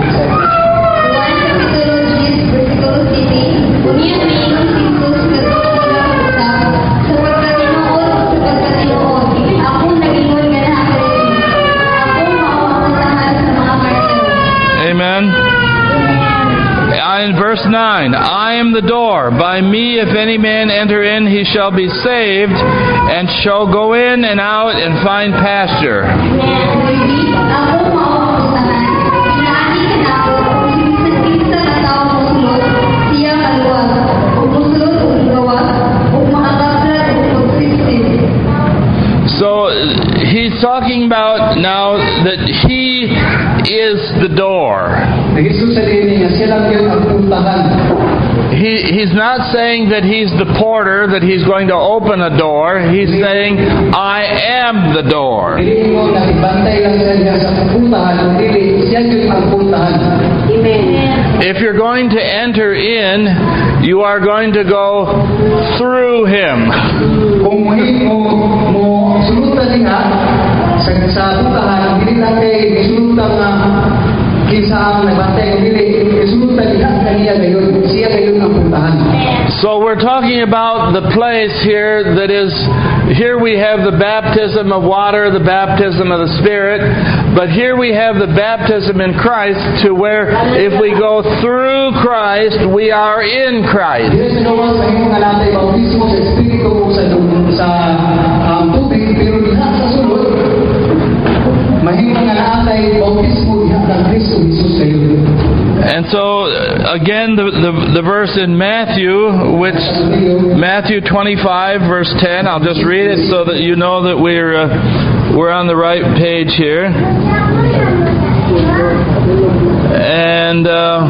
Amen. In verse verse nine, I am the door. By me, if any man enter in, he shall be saved, and shall go in and out and find pasture. Baby, ako mauupusahan. Inaani ka na ako, kung minsan-minsan na tao musulod, siya kaluwag. Kung musulod, kung gawag, kung makakaplat, kung magsisip. So he's talking about now that he is the door. Jesus sabihin niya, siya lang yung ang puntahan. He, he's not saying that he's the porter, that he's going to open a door. He's saying, I am the door. Hindi mo nakibantay lang siya niya sa puntahan, hindi siya yung ang puntahan. Amen. If you're going to enter in, you are going to go through him. Kung mo mo mo sulutan niya sa sa puntahan, hindi lang kay sulutan na kisa ang nagbantay, hindi sulutan niya kaniya ngayon, siya ngayon ang puntahan. So we're talking about the place here that is, here we have the baptism of water, the baptism of the Spirit, but here we have the baptism in Christ, to where if we go through Christ, we are in Christ. Dito sa gawa sa imong nga natay bautismo sa Espiritu o sa sa um, tubig, pero diha sa sulod, mahimong nga natay bautismo diha ng Kristo Jesus kayo. And so, again, the, the, the verse in Matthew, which Matthew twenty-five, verse ten, I'll just read it so that you know that we're, uh, we're on the right page here. And uh,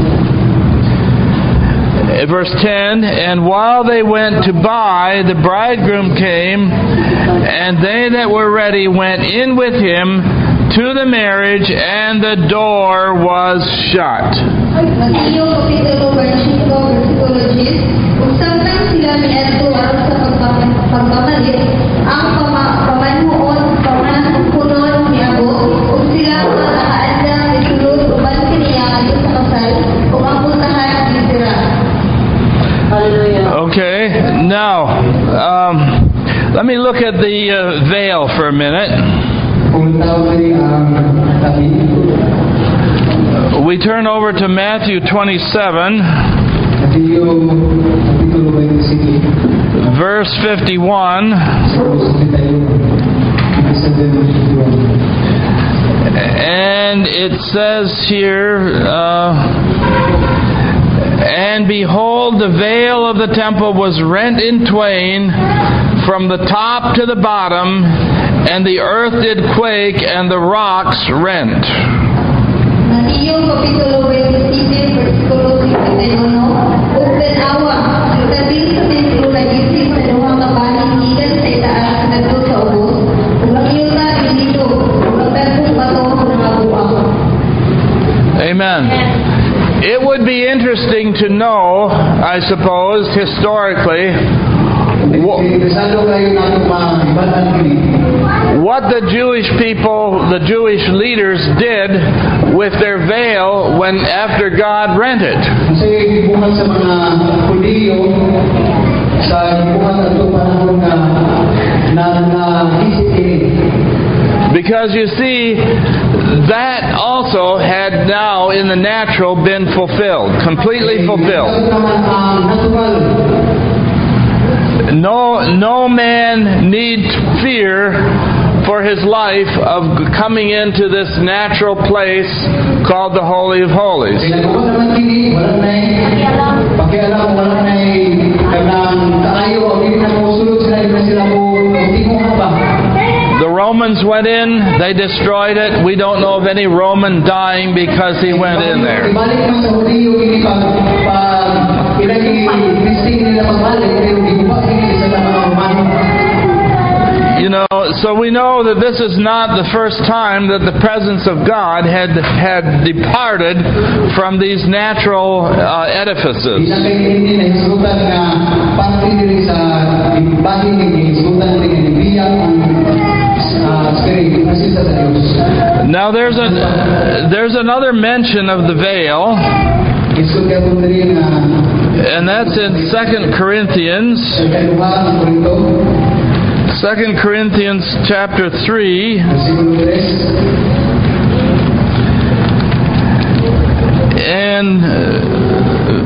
verse ten, and while they went to buy, the bridegroom came, and they that were ready went in with him to the marriage, and the door was shut. Mateo Kapitulo versikulo versikulo ten, kung samtang sila miadto aron sa pagpam- pagpamalit, ang pama- pamanhuon pamanhunon miabot, kung sila nga nakaandang isulod uban kaniya adto sa kasal, kung ang puntahan isira. Hallelujah. Okay, now um, let me look at the uh, veil for a minute. Kung tawag ni ang tabi, We turn over to Matthew twenty-seven, Mateo Kapitulo twenty-six, verse fifty-one. And it says here, uh, and behold, the veil of the temple was rent in twain from the top to the bottom, and the earth did quake, and the rocks rent. Mateo Kapitulo twenty-seven versikulo fifty-one, ug tan-awa ang tabi sa templo nagising sa duha ka bahin gikan sa itaas ngadto sa ubos, ug ang yuta dito, ug ang dagkong bato nangabuak. Amen. It would be interesting to know, I suppose, historically, wh- interesado kayo na maibatan kini. what the Jewish people, the Jewish leaders did with their veil when after God rent it. Kasi gibuhat sa mga Hudiyo sa gibuhat ato panahon nga na na isip ini. Because you see, that also had now in the natural been fulfilled, completely fulfilled. Naman ang natural. No, no man need fear for his life of coming into this natural place called the Holy of Holies. Kaya kung naman kini, wala na pakialam, wala na kanang kaayo, ang hindi na musulod sila, hindi na sila mo tingong pa. The Romans went in, they destroyed it. We don't know of any Roman dying because he went in there. Ibalik man sa Hudiyo, ini pag pag ilagi-listing nila pagbalik, pero gibuhat kini sa mga Romano. You know, so we know that this is not the first time that the presence of God had had departed from these natural uh, edifices. Isa kay hindi na hisutan nga parte diri sa bahin ni hisutan ni biya ang spirit kasi sa Dios. Now there's a there's another mention of the veil, Isod ka po diri nga and that's in Second Corinthians, sa kaduha ng Korinto, Second Corinthians chapter three. versikulo tres. And uh,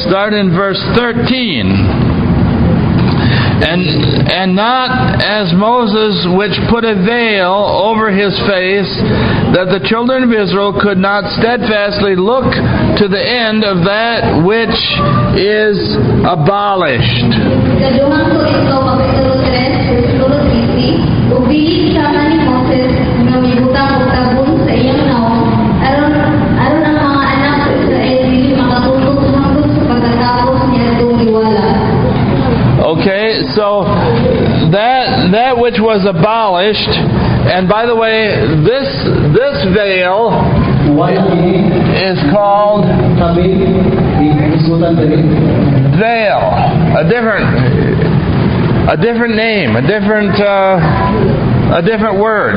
start in verse thirteen. And and not as Moses, which put a veil over his face, that the children of Israel could not steadfastly look to the end of that which is abolished. Ikaduhang Korinto, Kapitulo tres, Versikulo thirty, ubili sama ni Moses nga mibutang og tabon sa iyang naong, aron aron ang mga anak sa Israel dili makatutok hangtod sa pagkatapos niya itong liwala. Okay, so that that which was abolished, and by the way, this this veil is called veil, a different a different name, a different uh, a different word.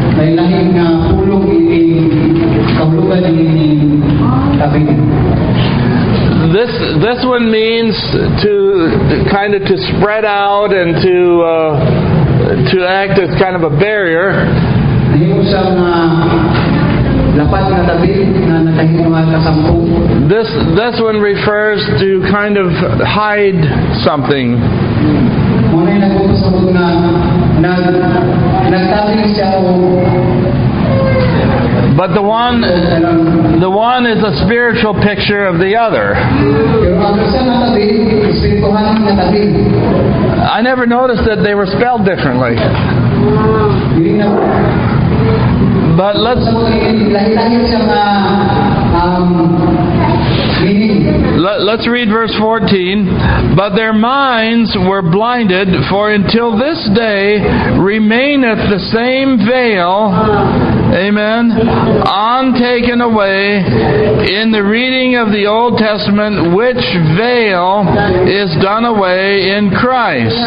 This this one means to kind of to spread out and to uh, to act as kind of a barrier. This this one refers to kind of hide something. But the one, the one is a spiritual picture of the other. I never noticed that they were spelled differently. But let's let, let's read verse fourteen. But their minds were blinded, for until this day remaineth the same veil, amen, untaken away in the reading of the Old Testament, which veil is done away in Christ.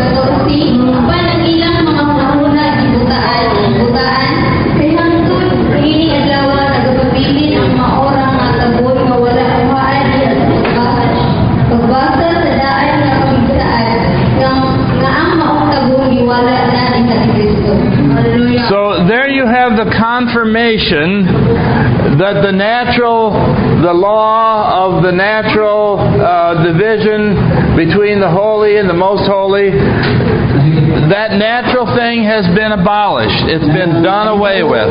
So there you have the confirmation that the natural, the law of the natural uh, division between the holy and the most holy, that natural thing has been abolished. It's been done away with.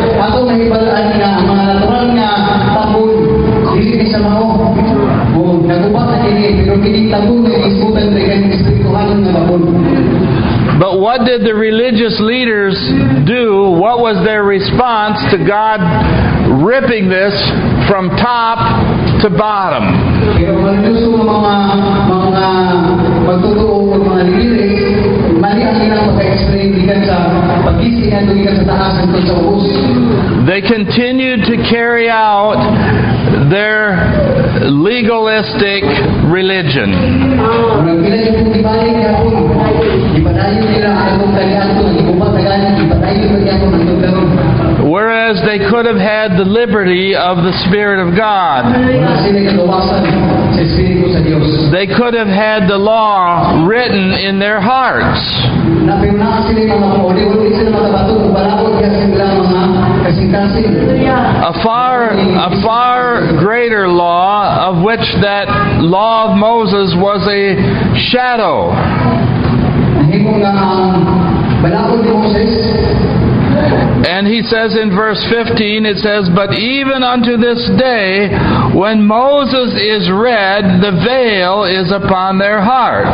But what did the religious leaders do? What was their response to God ripping this from top to bottom? They continued to carry out their legalistic religion. Whereas they could have had the liberty of the Spirit of God. They could have had the law written in their hearts. A far, a far greater law, of which that law of Moses was a shadow. And he says in verse fifteen, it says, "But even unto this day, when Moses is read, the veil is upon their heart."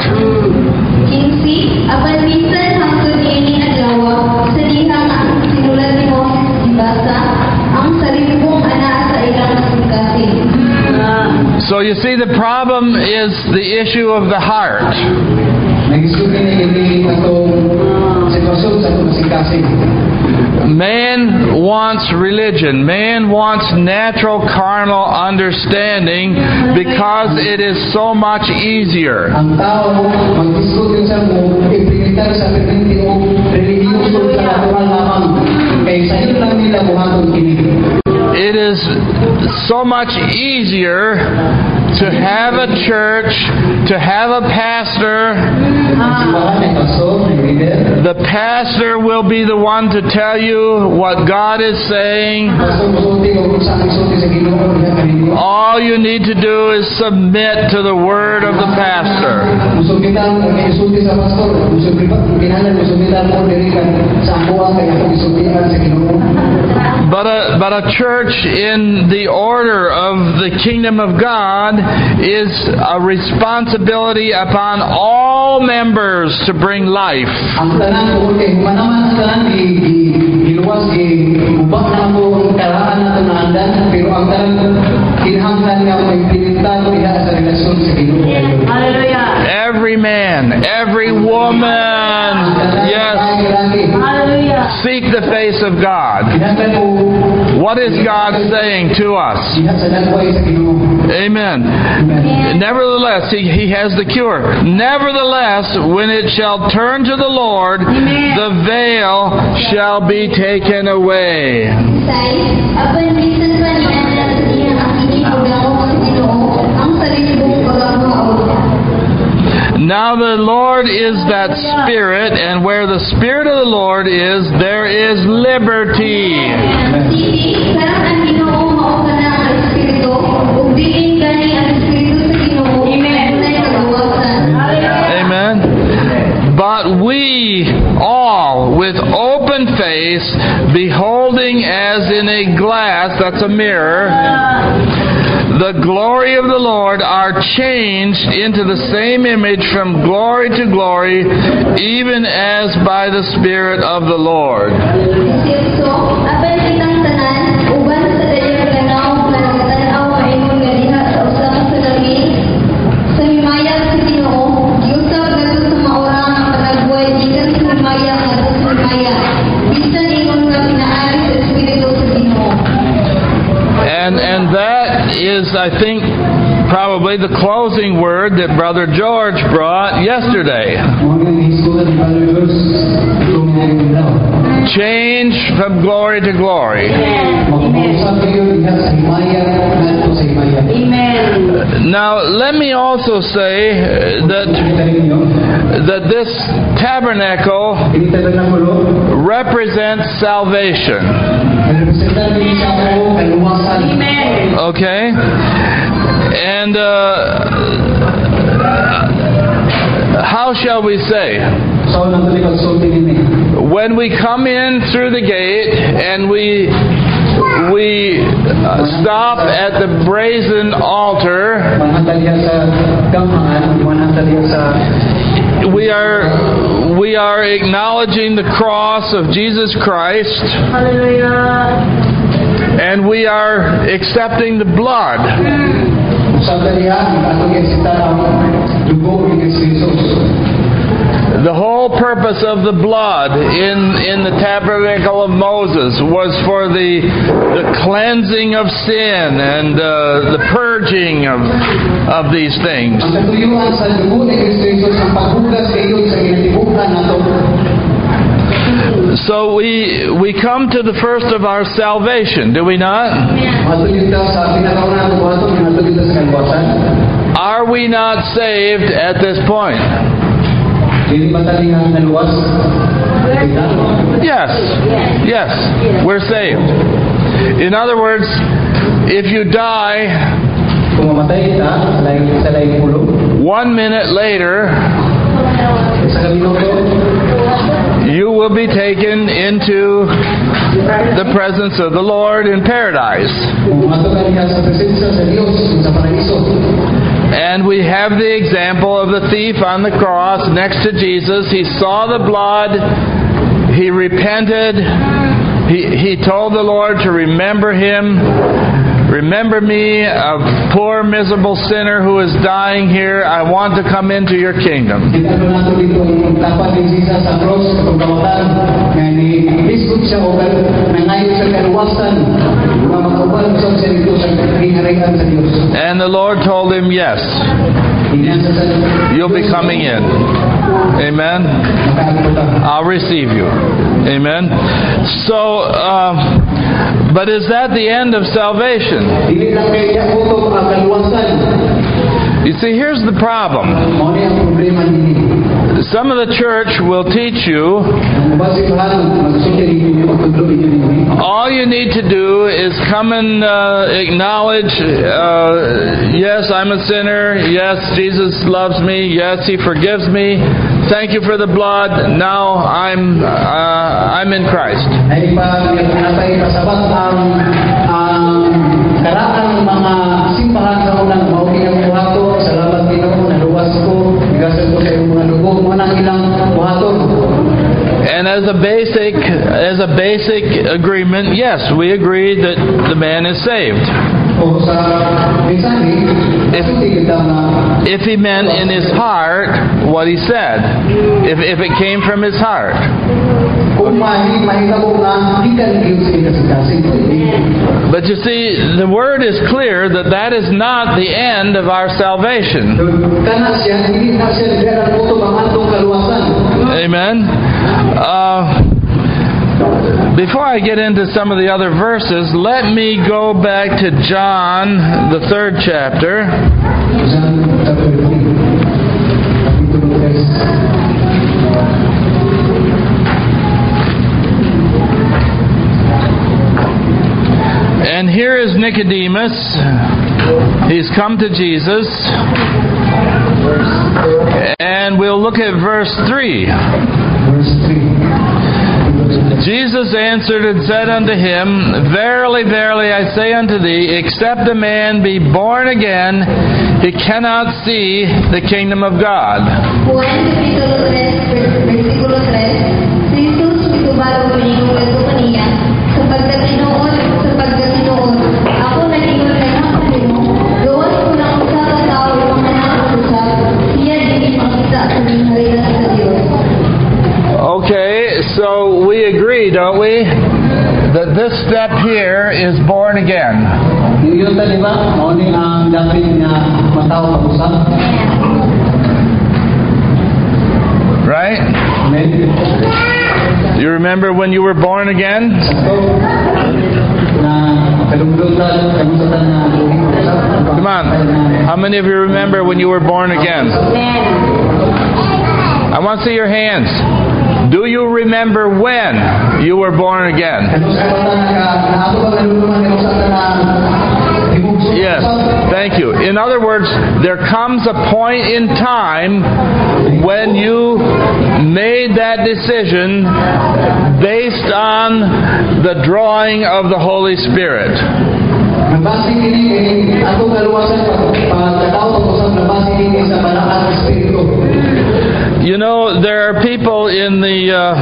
So you see, the problem is the issue of the heart. Man wants religion. Man wants natural carnal understanding because it is so much easier. it is so much easier to have a church, to have a pastor. Simbahan may pastor, may leader. The pastor will be the one to tell you what God is saying. Pastor musulti o kung saan musulti sa Ginoo diha kaninyo. All you need to do is submit to the word of the pastor. Musultitan o musulti sa pastor, musultitan kinahanglan musultitan mo diri kan sa amua kay ako musultitan sa Ginoo. But a, but a church in the order of the kingdom of God is a responsibility upon all members to bring life. Ang tanan ko kay humanaman ang tanan gi giluwas gi ubah na mo ang karaan nato na andan pero ang tanan kinahanglan nga may pinuntahan diha sa relasyon sa Ginoo. Hallelujah. Every man, every woman, yes, Hallelujah. seek the face of God. Kinahanglan mo What is God saying to us? diha sa dagway sa Ginoo. Amen. Nevertheless, he, he has the cure. Nevertheless, when it shall turn to the Lord, the veil shall be taken away. Say, apan bisan pa niya na sa iyang akini pagamo sa Ginoo, ang salibong pagamo maot. Now the Lord is that Spirit, and where the Spirit of the Lord is, there is liberty. Sili, sarang ang Ginoo mao kana ang espiritu, ug diin gani ang espiritu sa Ginoo. Amen. Nay kagawasan. Amen. But we all, with open face, beholding as in a glass, that's a mirror, the glory of the Lord, are changed into the same image from glory to glory, even as by the Spirit of the Lord. So, apan kitang tanan, uban sa dayang ganaw nga nagatanaw maingon nga diha sa usa ka salamin, sa himaya sa Ginoo, giusab ngadto sa maorang ang panagbuhay gikan sa himaya ngadto sa himaya. Bisan ingon nga pinaari sa espiritu sa Ginoo. And and that is, I think, probably the closing word that Brother George brought yesterday. Mo nga gihisgutan ni Brother George itong minagin Change from glory to glory. Mag-usap kayo diha sa himaya ngadto sa himaya. Amen. Now, let me also say uh, that Kita ninyo, that this tabernacle ini tabernakulo represents salvation. representan din sa ako kaluwasan. Amen. Okay? And uh, how shall we say? So nang tuloy pagsulti ini. When we come in through the gate and we we uh, stop at the brazen altar, Manhatag diha sa gamhaan, manhatag diha sa we are we are acknowledging the cross of Jesus Christ, Hallelujah. and we are accepting the blood. usab diha ato giksita ang dugo ni Jesus. The whole purpose of the blood in, in the tabernacle of Moses was for the, the cleansing of sin and uh, the purging of, of these things. Ang katuyuan sa dugo ni Kristo Jesus ang paghugas kayo sa ginatibukan nato. So we we come to the first of our salvation, do we not? Ato dito sa pinakauna nato ato ato dito sa kaluwasan. Are we not saved at this point? Dili ba tali nga naluwas? Yes. Yes. We're saved. In other words, if you die, Kung mamatay ta sa lain sa lain pulo, one minute later, sa minuto you will be taken into the presence of the Lord in paradise. kung ato ka diha sa presensya sa Dios sa paraiso. And we have the example of the thief on the cross next to Jesus. He saw the blood. He repented. He, he told the Lord to remember him. Remember me, a poor, miserable sinner who is dying here. I want to come into your kingdom. Ano nato dito ang tapat ni Jesus sa cross katong kawatan nga ni biskup siya o nangayo sa kaluwasan nga makauban sa dito sa kaharian sa Dios. And the Lord told him, yes, you'll be coming in. Amen. I'll receive you. Amen. So, uh, but is that the end of salvation? You see, here's the problem. Some of the church will teach you all you need to do is come and uh, acknowledge, uh, yes, I'm a sinner. Yes, Jesus loves me. Yes, He forgives me. Thank you for the blood. Now I'm uh, I'm in Christ. And as a basic as a basic agreement, yes, we agree that the man is saved. If, if he meant in his heart what he said, if if it came from his heart. But you see, the word is clear that that is not the end of our salvation. Amen. Uh, before I get into some of the other verses, let me go back to John, the third chapter. And here is Nicodemus. He's come to Jesus. And we'll look at verse three. Jesus answered and said unto him, Verily, verily, I say unto thee, except a man be born again, he cannot see the kingdom of God. Juan capítulo tres, versículo tres. Si Jesus pitubalo pinigulad ko kaniya, sapagkat inoon, sapagkat inoon, ako nagingon ka ng kanino, doon ko lang sa katao yung mga nakakusap, siya din makita sa halilan sa Diyos. Okay, so we agree, don't we, that this step here is born again. Right? You remember when you were born again? Come on. How many of you remember when you were born again? I want to see your hands. Do you remember when you were born again? Yes, thank you. In other words, there comes a point in time when you made that decision based on the drawing of the Holy Spirit. You know, there are people in the uh,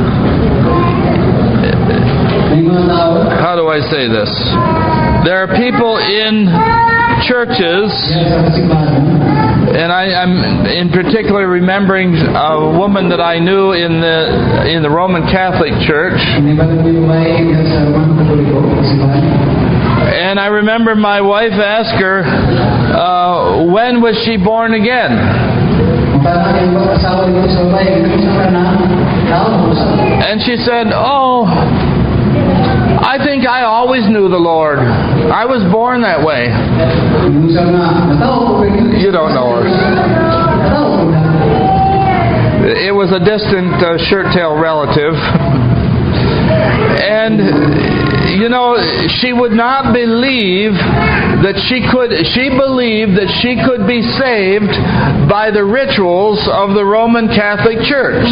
how do I say this? There are people in churches, and I, I'm in particular remembering a woman that I knew in the in the Roman Catholic Church. And I remember my wife asked her, uh, when was she born again? And she said, oh, I think I always knew the Lord. I was born that way. You don't know her. It was a distant uh, shirt-tail relative. And, you know, she would not believe that she could, she believed that she could be saved by the rituals of the Roman Catholic Church.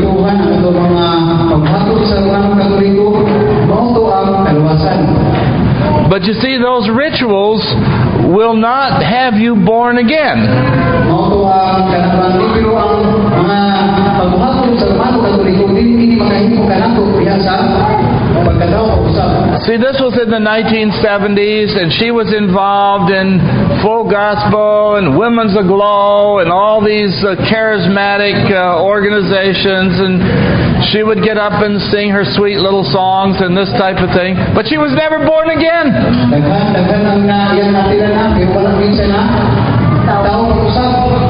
But you see, those rituals will not have you born again. See, this was in the nineteen seventies, and she was involved in Full Gospel and Women's Aglow and all these uh, charismatic uh, organizations, and she would get up and sing her sweet little songs and this type of thing, but she was never born again.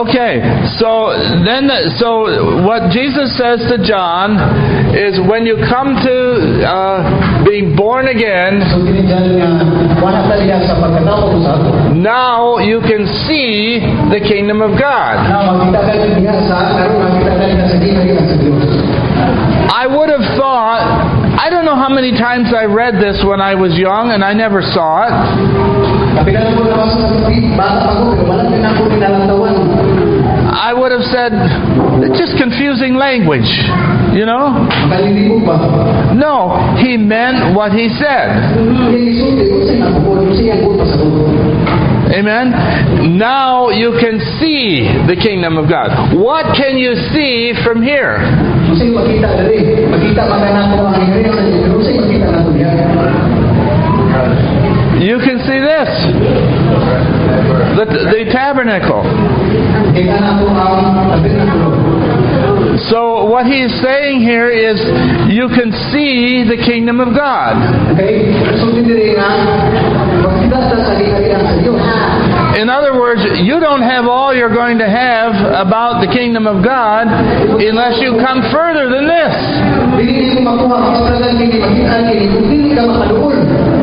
Okay, so then, so what Jesus says to John is, when you come to uh, being born again, So tinidyan nga, wala talaga sa pagkatapos sa now you can see the kingdom of God. na makita ka diha sa karon makita ka diha sa ginagina sa Dios. I would have thought, I don't know how many times I read this when I was young and I never saw it. Kapila ko na sa bata pa ko pero wala din ako nilalantawan. I would have said, it's just confusing language, you know? Makalilibog ba? No, he meant what he said. Kaya isulti ko sa nakukod, siya ko pa sa ko. Amen? Now you can see the kingdom of God. What can you see from here? Kasi makita dali, makita magana ko ang hinari sa Dios, pero say makita na ko diha. You can see this. The, the tabernacle. Kaya na ko ang tabernakulo. So what he's saying here is, you can see the kingdom of God. Okay? So dili nga makita ta sa ginagina sa Dios. In other words, you don't have all you're going to have about the kingdom of God unless you come further than this. Dili ko makuha ang spragan kini makita kini kung dili ka makaduol.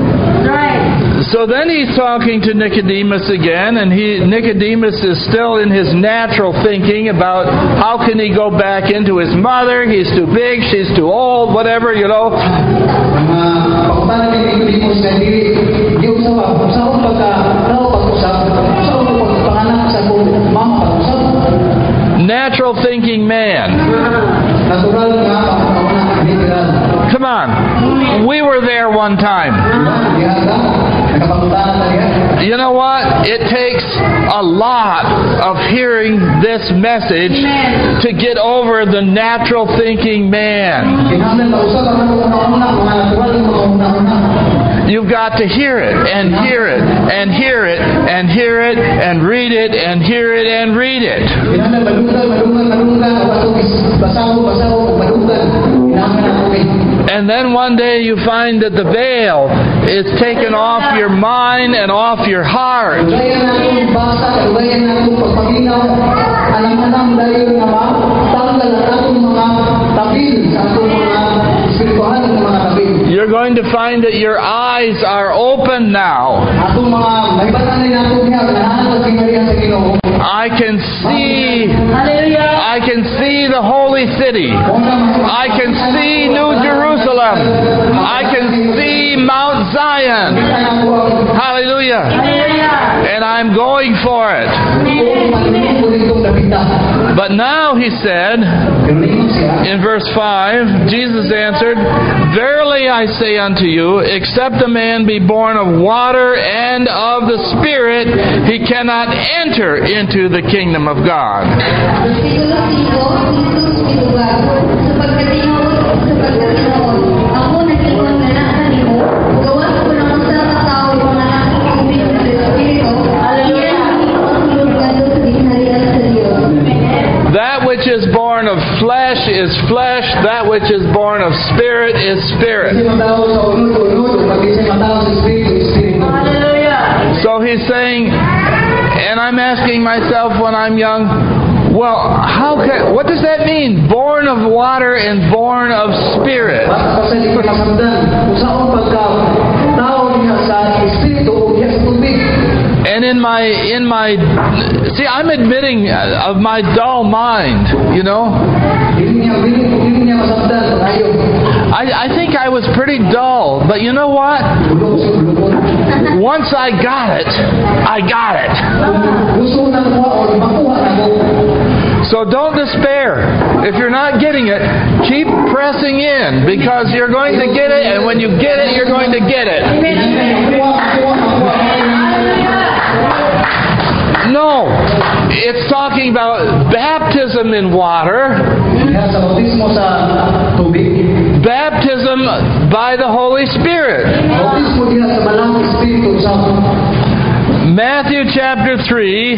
So then he's talking to Nicodemus again, and he Nicodemus is still in his natural thinking about how can he go back into his mother? He's too big, she's too old, whatever, you know. Pagpapala ni Nicodemus na dili di usawa usawa pagka tao pag-usap usawa pagpanganak sa ko mama pag-usap. Natural thinking man. Natural nga pagpapala literal. Come on. We were there one time. Diha ka nakapangutana ta diha. You know what? It takes a lot of hearing this message to get over the natural thinking man. Kinahanglan mausap ang mga una mga natural mga una-una. You've got to hear it and hear it and hear it and hear it and read it and hear it and read it. Kinahanglan madunggan madunggan madunggan o baso basaho basaho o madunggan. Kinahanglan ako kay. And then one day you find that the veil is taken off your mind and off your heart. Gaya na akong basa, gaya na akong pagpaginaw, alam-alam dahil nga ma, tanggal ang akong mga tabil, sa akong mga spiritual ng mga tabil. You're going to find that your eyes are open now. Akong mga, may batanin na akong niya, ganahan sa kinarihan sa Ginoo. I can see, Hallelujah. I can see the holy city. I can see New Jerusalem. I can see Mount Zion. Hallelujah. Hallelujah. And I'm going for it. But now, he said, in verse five, Jesus answered, "Verily I say unto you, except a man be born of water and of the Spirit, he cannot enter into the kingdom of God." Versikulo five, Jesus mitubag, sapagkat tinuod, sapagkat tinuod, ako nag-ingon nga na kanimo, gawas ko na kung sa katao yung mga nakikubig sa Espiritu, Hallelujah. ang lugado sa ginharian sa Diyos. That which is born of flesh is flesh, that which is born of spirit is spirit. Hallelujah. So he's saying, and I'm asking myself when I'm young, well, how can, what does that mean? Born of water and born of spirit. And in my, in my, see, I'm admitting of my dull mind, you know. I, I think I was pretty dull, but you know what? Once I got it, I got it. So don't despair. If you're not getting it, keep pressing in, because you're going to get it, and when you get it, you're going to get it. No, it's talking about baptism in water, baptism by the Holy Spirit. Matthew chapter three,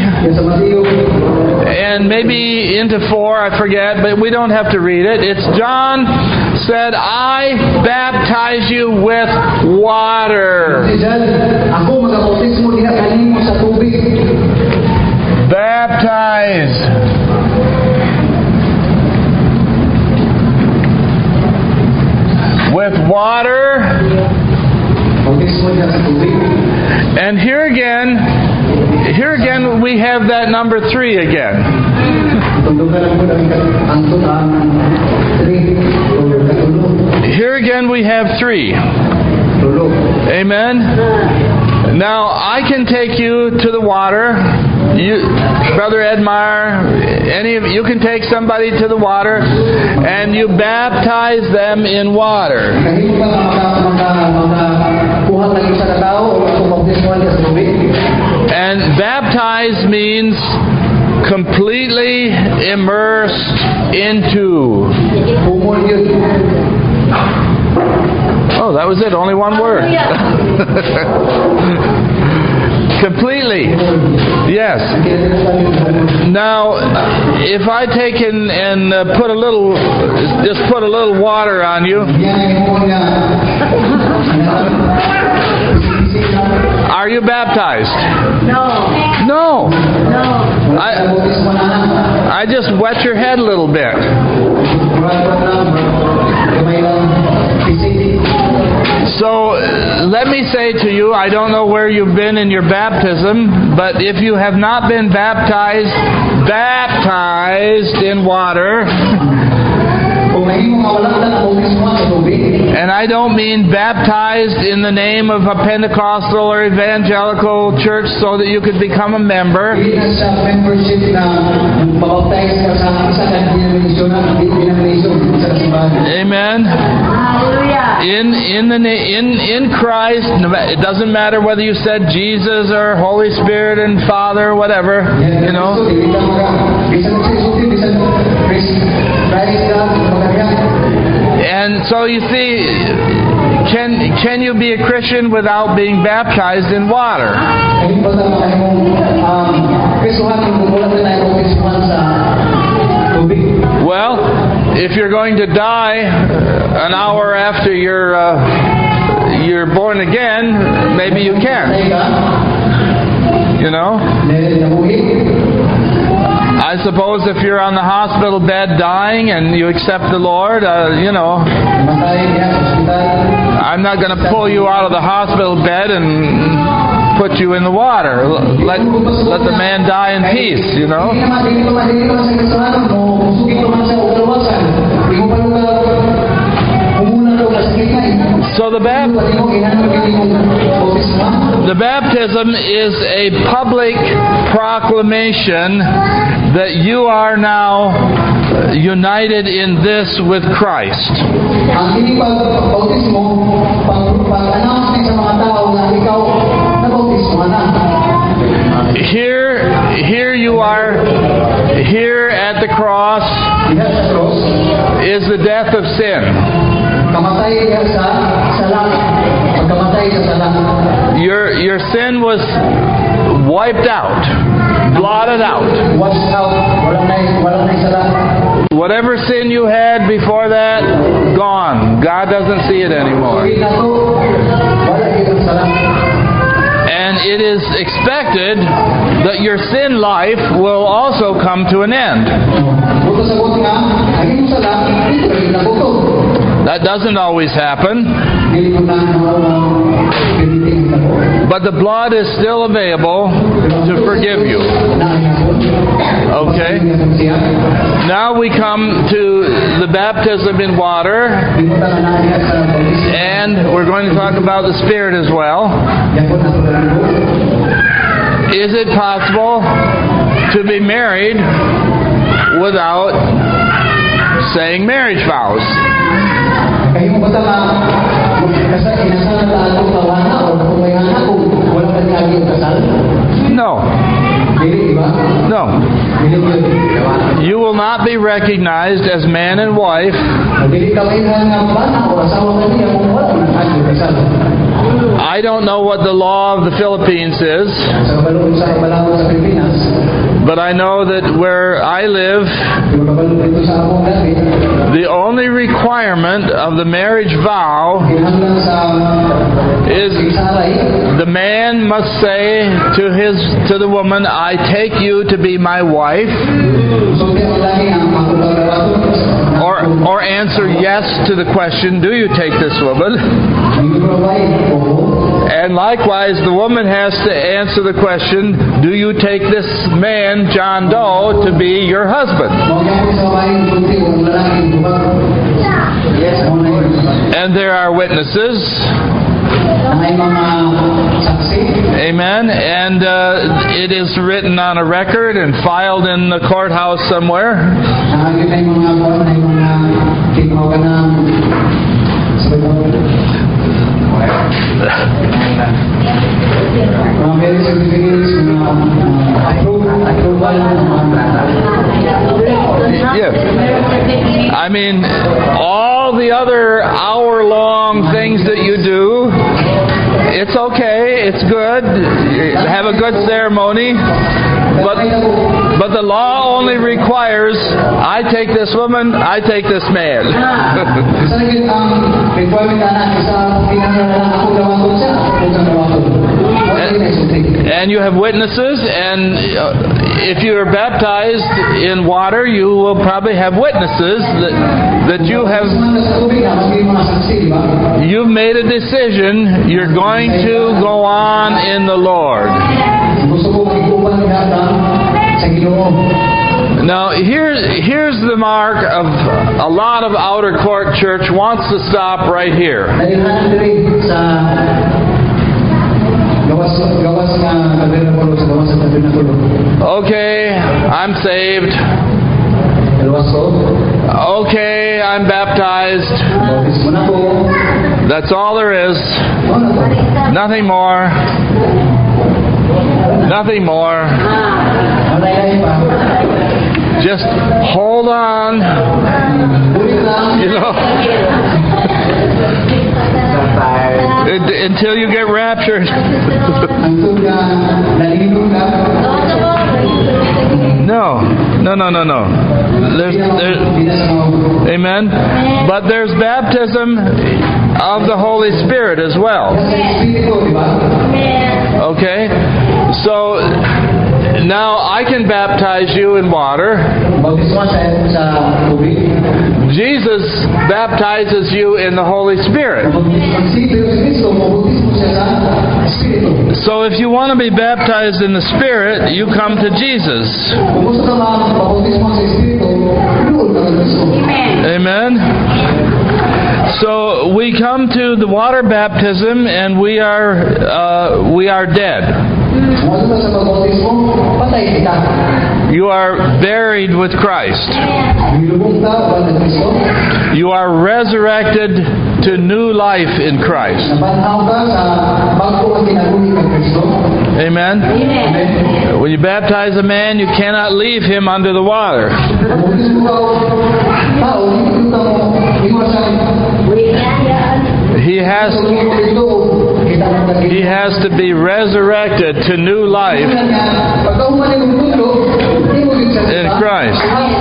and maybe into four, I forget, but we don't have to read it. It's John said, "I baptize you with water." Baptize. here again we have that number three again. Here again we have three. Amen. Now I can take you to the water. You, Brother Edmar, any of you can take somebody to the water, and you baptize them in water. And baptize means completely immersed into. Oh, that was it. Only one word. Completely. Yes. Now, if I take and, and uh, put a little, just put a little water on you, are you baptized? No. No. No. I, I just wet your head a little bit. So, uh, let me say to you, I don't know where you've been in your baptism, but if you have not been baptized, baptized in water, and I don't mean baptized in the name of a Pentecostal or evangelical church so that you could become a member. Amen. In in the in in Christ, it doesn't matter whether you said Jesus or Holy Spirit and Father or whatever, you know. And so you see, can can you be a Christian without being baptized in water? Well, if you're going to die an hour after you're uh, you're born again, maybe you can. You know? I suppose if you're on the hospital bed dying and you accept the Lord, uh, you know, I'm not going to pull you out of the hospital bed and put you in the water. Let, let the man die in peace, you know. So the, bap- the baptism is a public proclamation that you are now united in this with Christ. Here, here you are, here at the cross is the death of sin. Your your sin was wiped out, blotted out. Whatever sin you had before that, gone. God doesn't see it anymore. And it is expected that your sin life will also come to an end. That doesn't always happen. But the blood is still available to forgive you. Okay? Now we come to the baptism in water. And we're going to talk about the Spirit as well. Is it possible to be married without saying marriage vows? No. No. You will not be recognized as man and wife I don't know what the law of the Philippines is, but I know that where I live, the only requirement of the marriage vow is the man must say to his to the woman, "I take you to be my wife," or or answer yes to the question, "Do you take this woman?" And likewise, the woman has to answer the question, do you take this man, John Doe, to be your husband? And there are witnesses. Amen. And uh, it is written on a record and filed in the courthouse somewhere. Yeah. I mean, all the other hour-long things that you do, it's okay, it's good, have a good ceremony, but but the law only requires, I take this woman, I take this man. and, and you have witnesses, and if you are baptized in water, you will probably have witnesses that, that you have you've made a decision, you're going to go on in the Lord. Now, here's, here's the mark of a lot of outer court church wants to stop right here. Okay, I'm saved. Okay, I'm baptized. That's all there is. Nothing more. Nothing more. Just hold on. You know. Until you get raptured. No, no, no, no, no. There's, there's, amen. But there's baptism of the Holy Spirit as well. Okay? So now I can baptize you in water. Jesus baptizes you in the Holy Spirit. So if you want to be baptized in the Spirit, you come to Jesus. Amen. So we come to the water baptism, and we are uh, we are dead. You are buried with Christ. You are resurrected to new life in Christ. Amen. When you baptize a man, you cannot leave him under the water. He has he has to be resurrected to new life in Christ.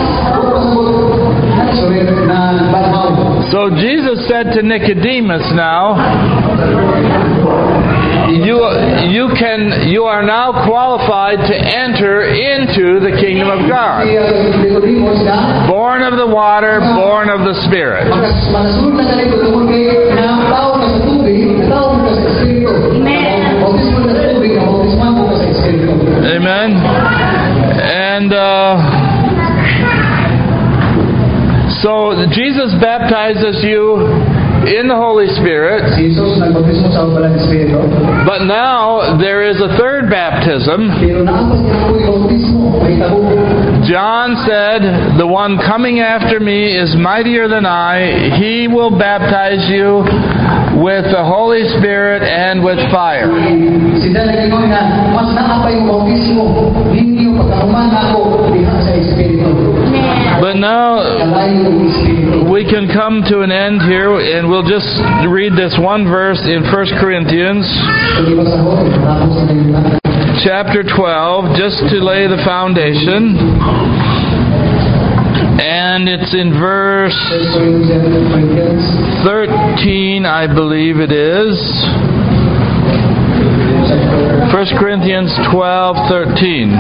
So Jesus said to Nicodemus, now, you you can you are now qualified to enter into the kingdom of God. Born of the water, born of the Spirit. Amen. And uh, so Jesus baptizes you in the Holy Spirit. But now there is a third baptism. John said, the one coming after me is mightier than I. He will baptize you with the Holy Spirit and with fire. But now we can come to an end here, and we'll just read this one verse in First Corinthians chapter twelve, just to lay the foundation. And it's in verse thirteen, I believe it is. First Corinthians twelve thirteen.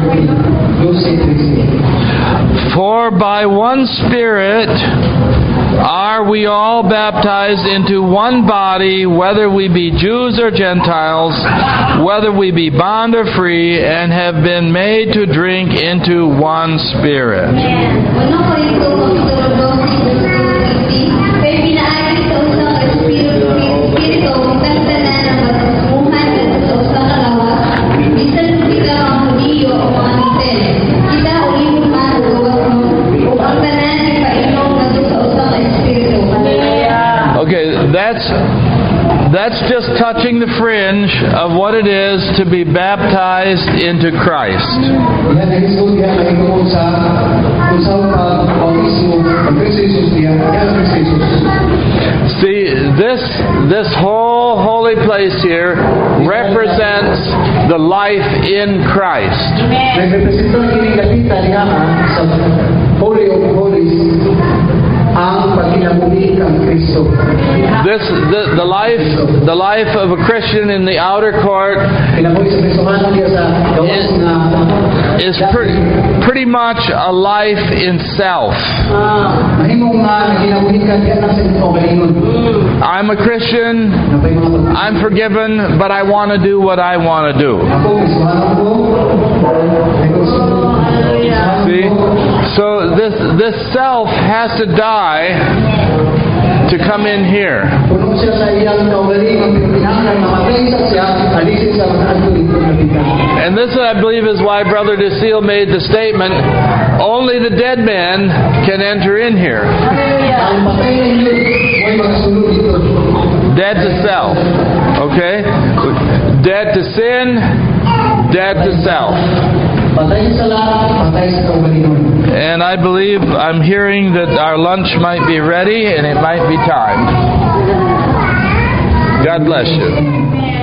For by one Spirit Are we all baptized into one body, whether we be Jews or Gentiles, whether we be bond or free, and have been made to drink into one Spirit? Unang Korinto, Kapitulo twelve, verse sixteen, kay pinaagi sa usang espiritu, espiritu, kitang tanan ng baptismuhan at sa usang kalawas, bisan kita mga Hudiyo o mga Nitel, kita ulibog man o gawas mo, o ang tanan ay painom na sa usang espiritu. Okay, that's that's just touching the fringe of what it is to be baptized into Christ. Yan ay isod yan ay ito sa kung sa pag-bautismo ng Kristo Jesus diyan. Yan ang Kristo Jesus. See, this this whole holy place here represents the life in Christ. Nagrepresento ang kining kapita niya sa Holy of Holies ang pagkinabuhi ng Kristo. This the, the life the life of a Christian in the outer court Kinabuhi sa Kristohan niya sa gawas na is pretty pretty much a life in self. mahimong nga kinabuhi ka diyan sa pagkalingon. I'm a Christian, Napay mga pag- I'm forgiven, but I want to do what I want to do. Ako, Kristohan ko. See? So this this self has to die to come in here. Puno siya sa iyang kaugalingon, pero kinahanglan mamatay sa siya, alisin sa mga ato dito na bita. And this, I believe, is why Brother DeSille made the statement, only the dead man can enter in here. Ang patay na yun, may makasunod dito. Dead to self. Okay? Dead to sin, dead to self. Patay sa lahat, patay sa kaugalingon. And I believe I'm hearing that our lunch might be ready and it might be time. God bless you.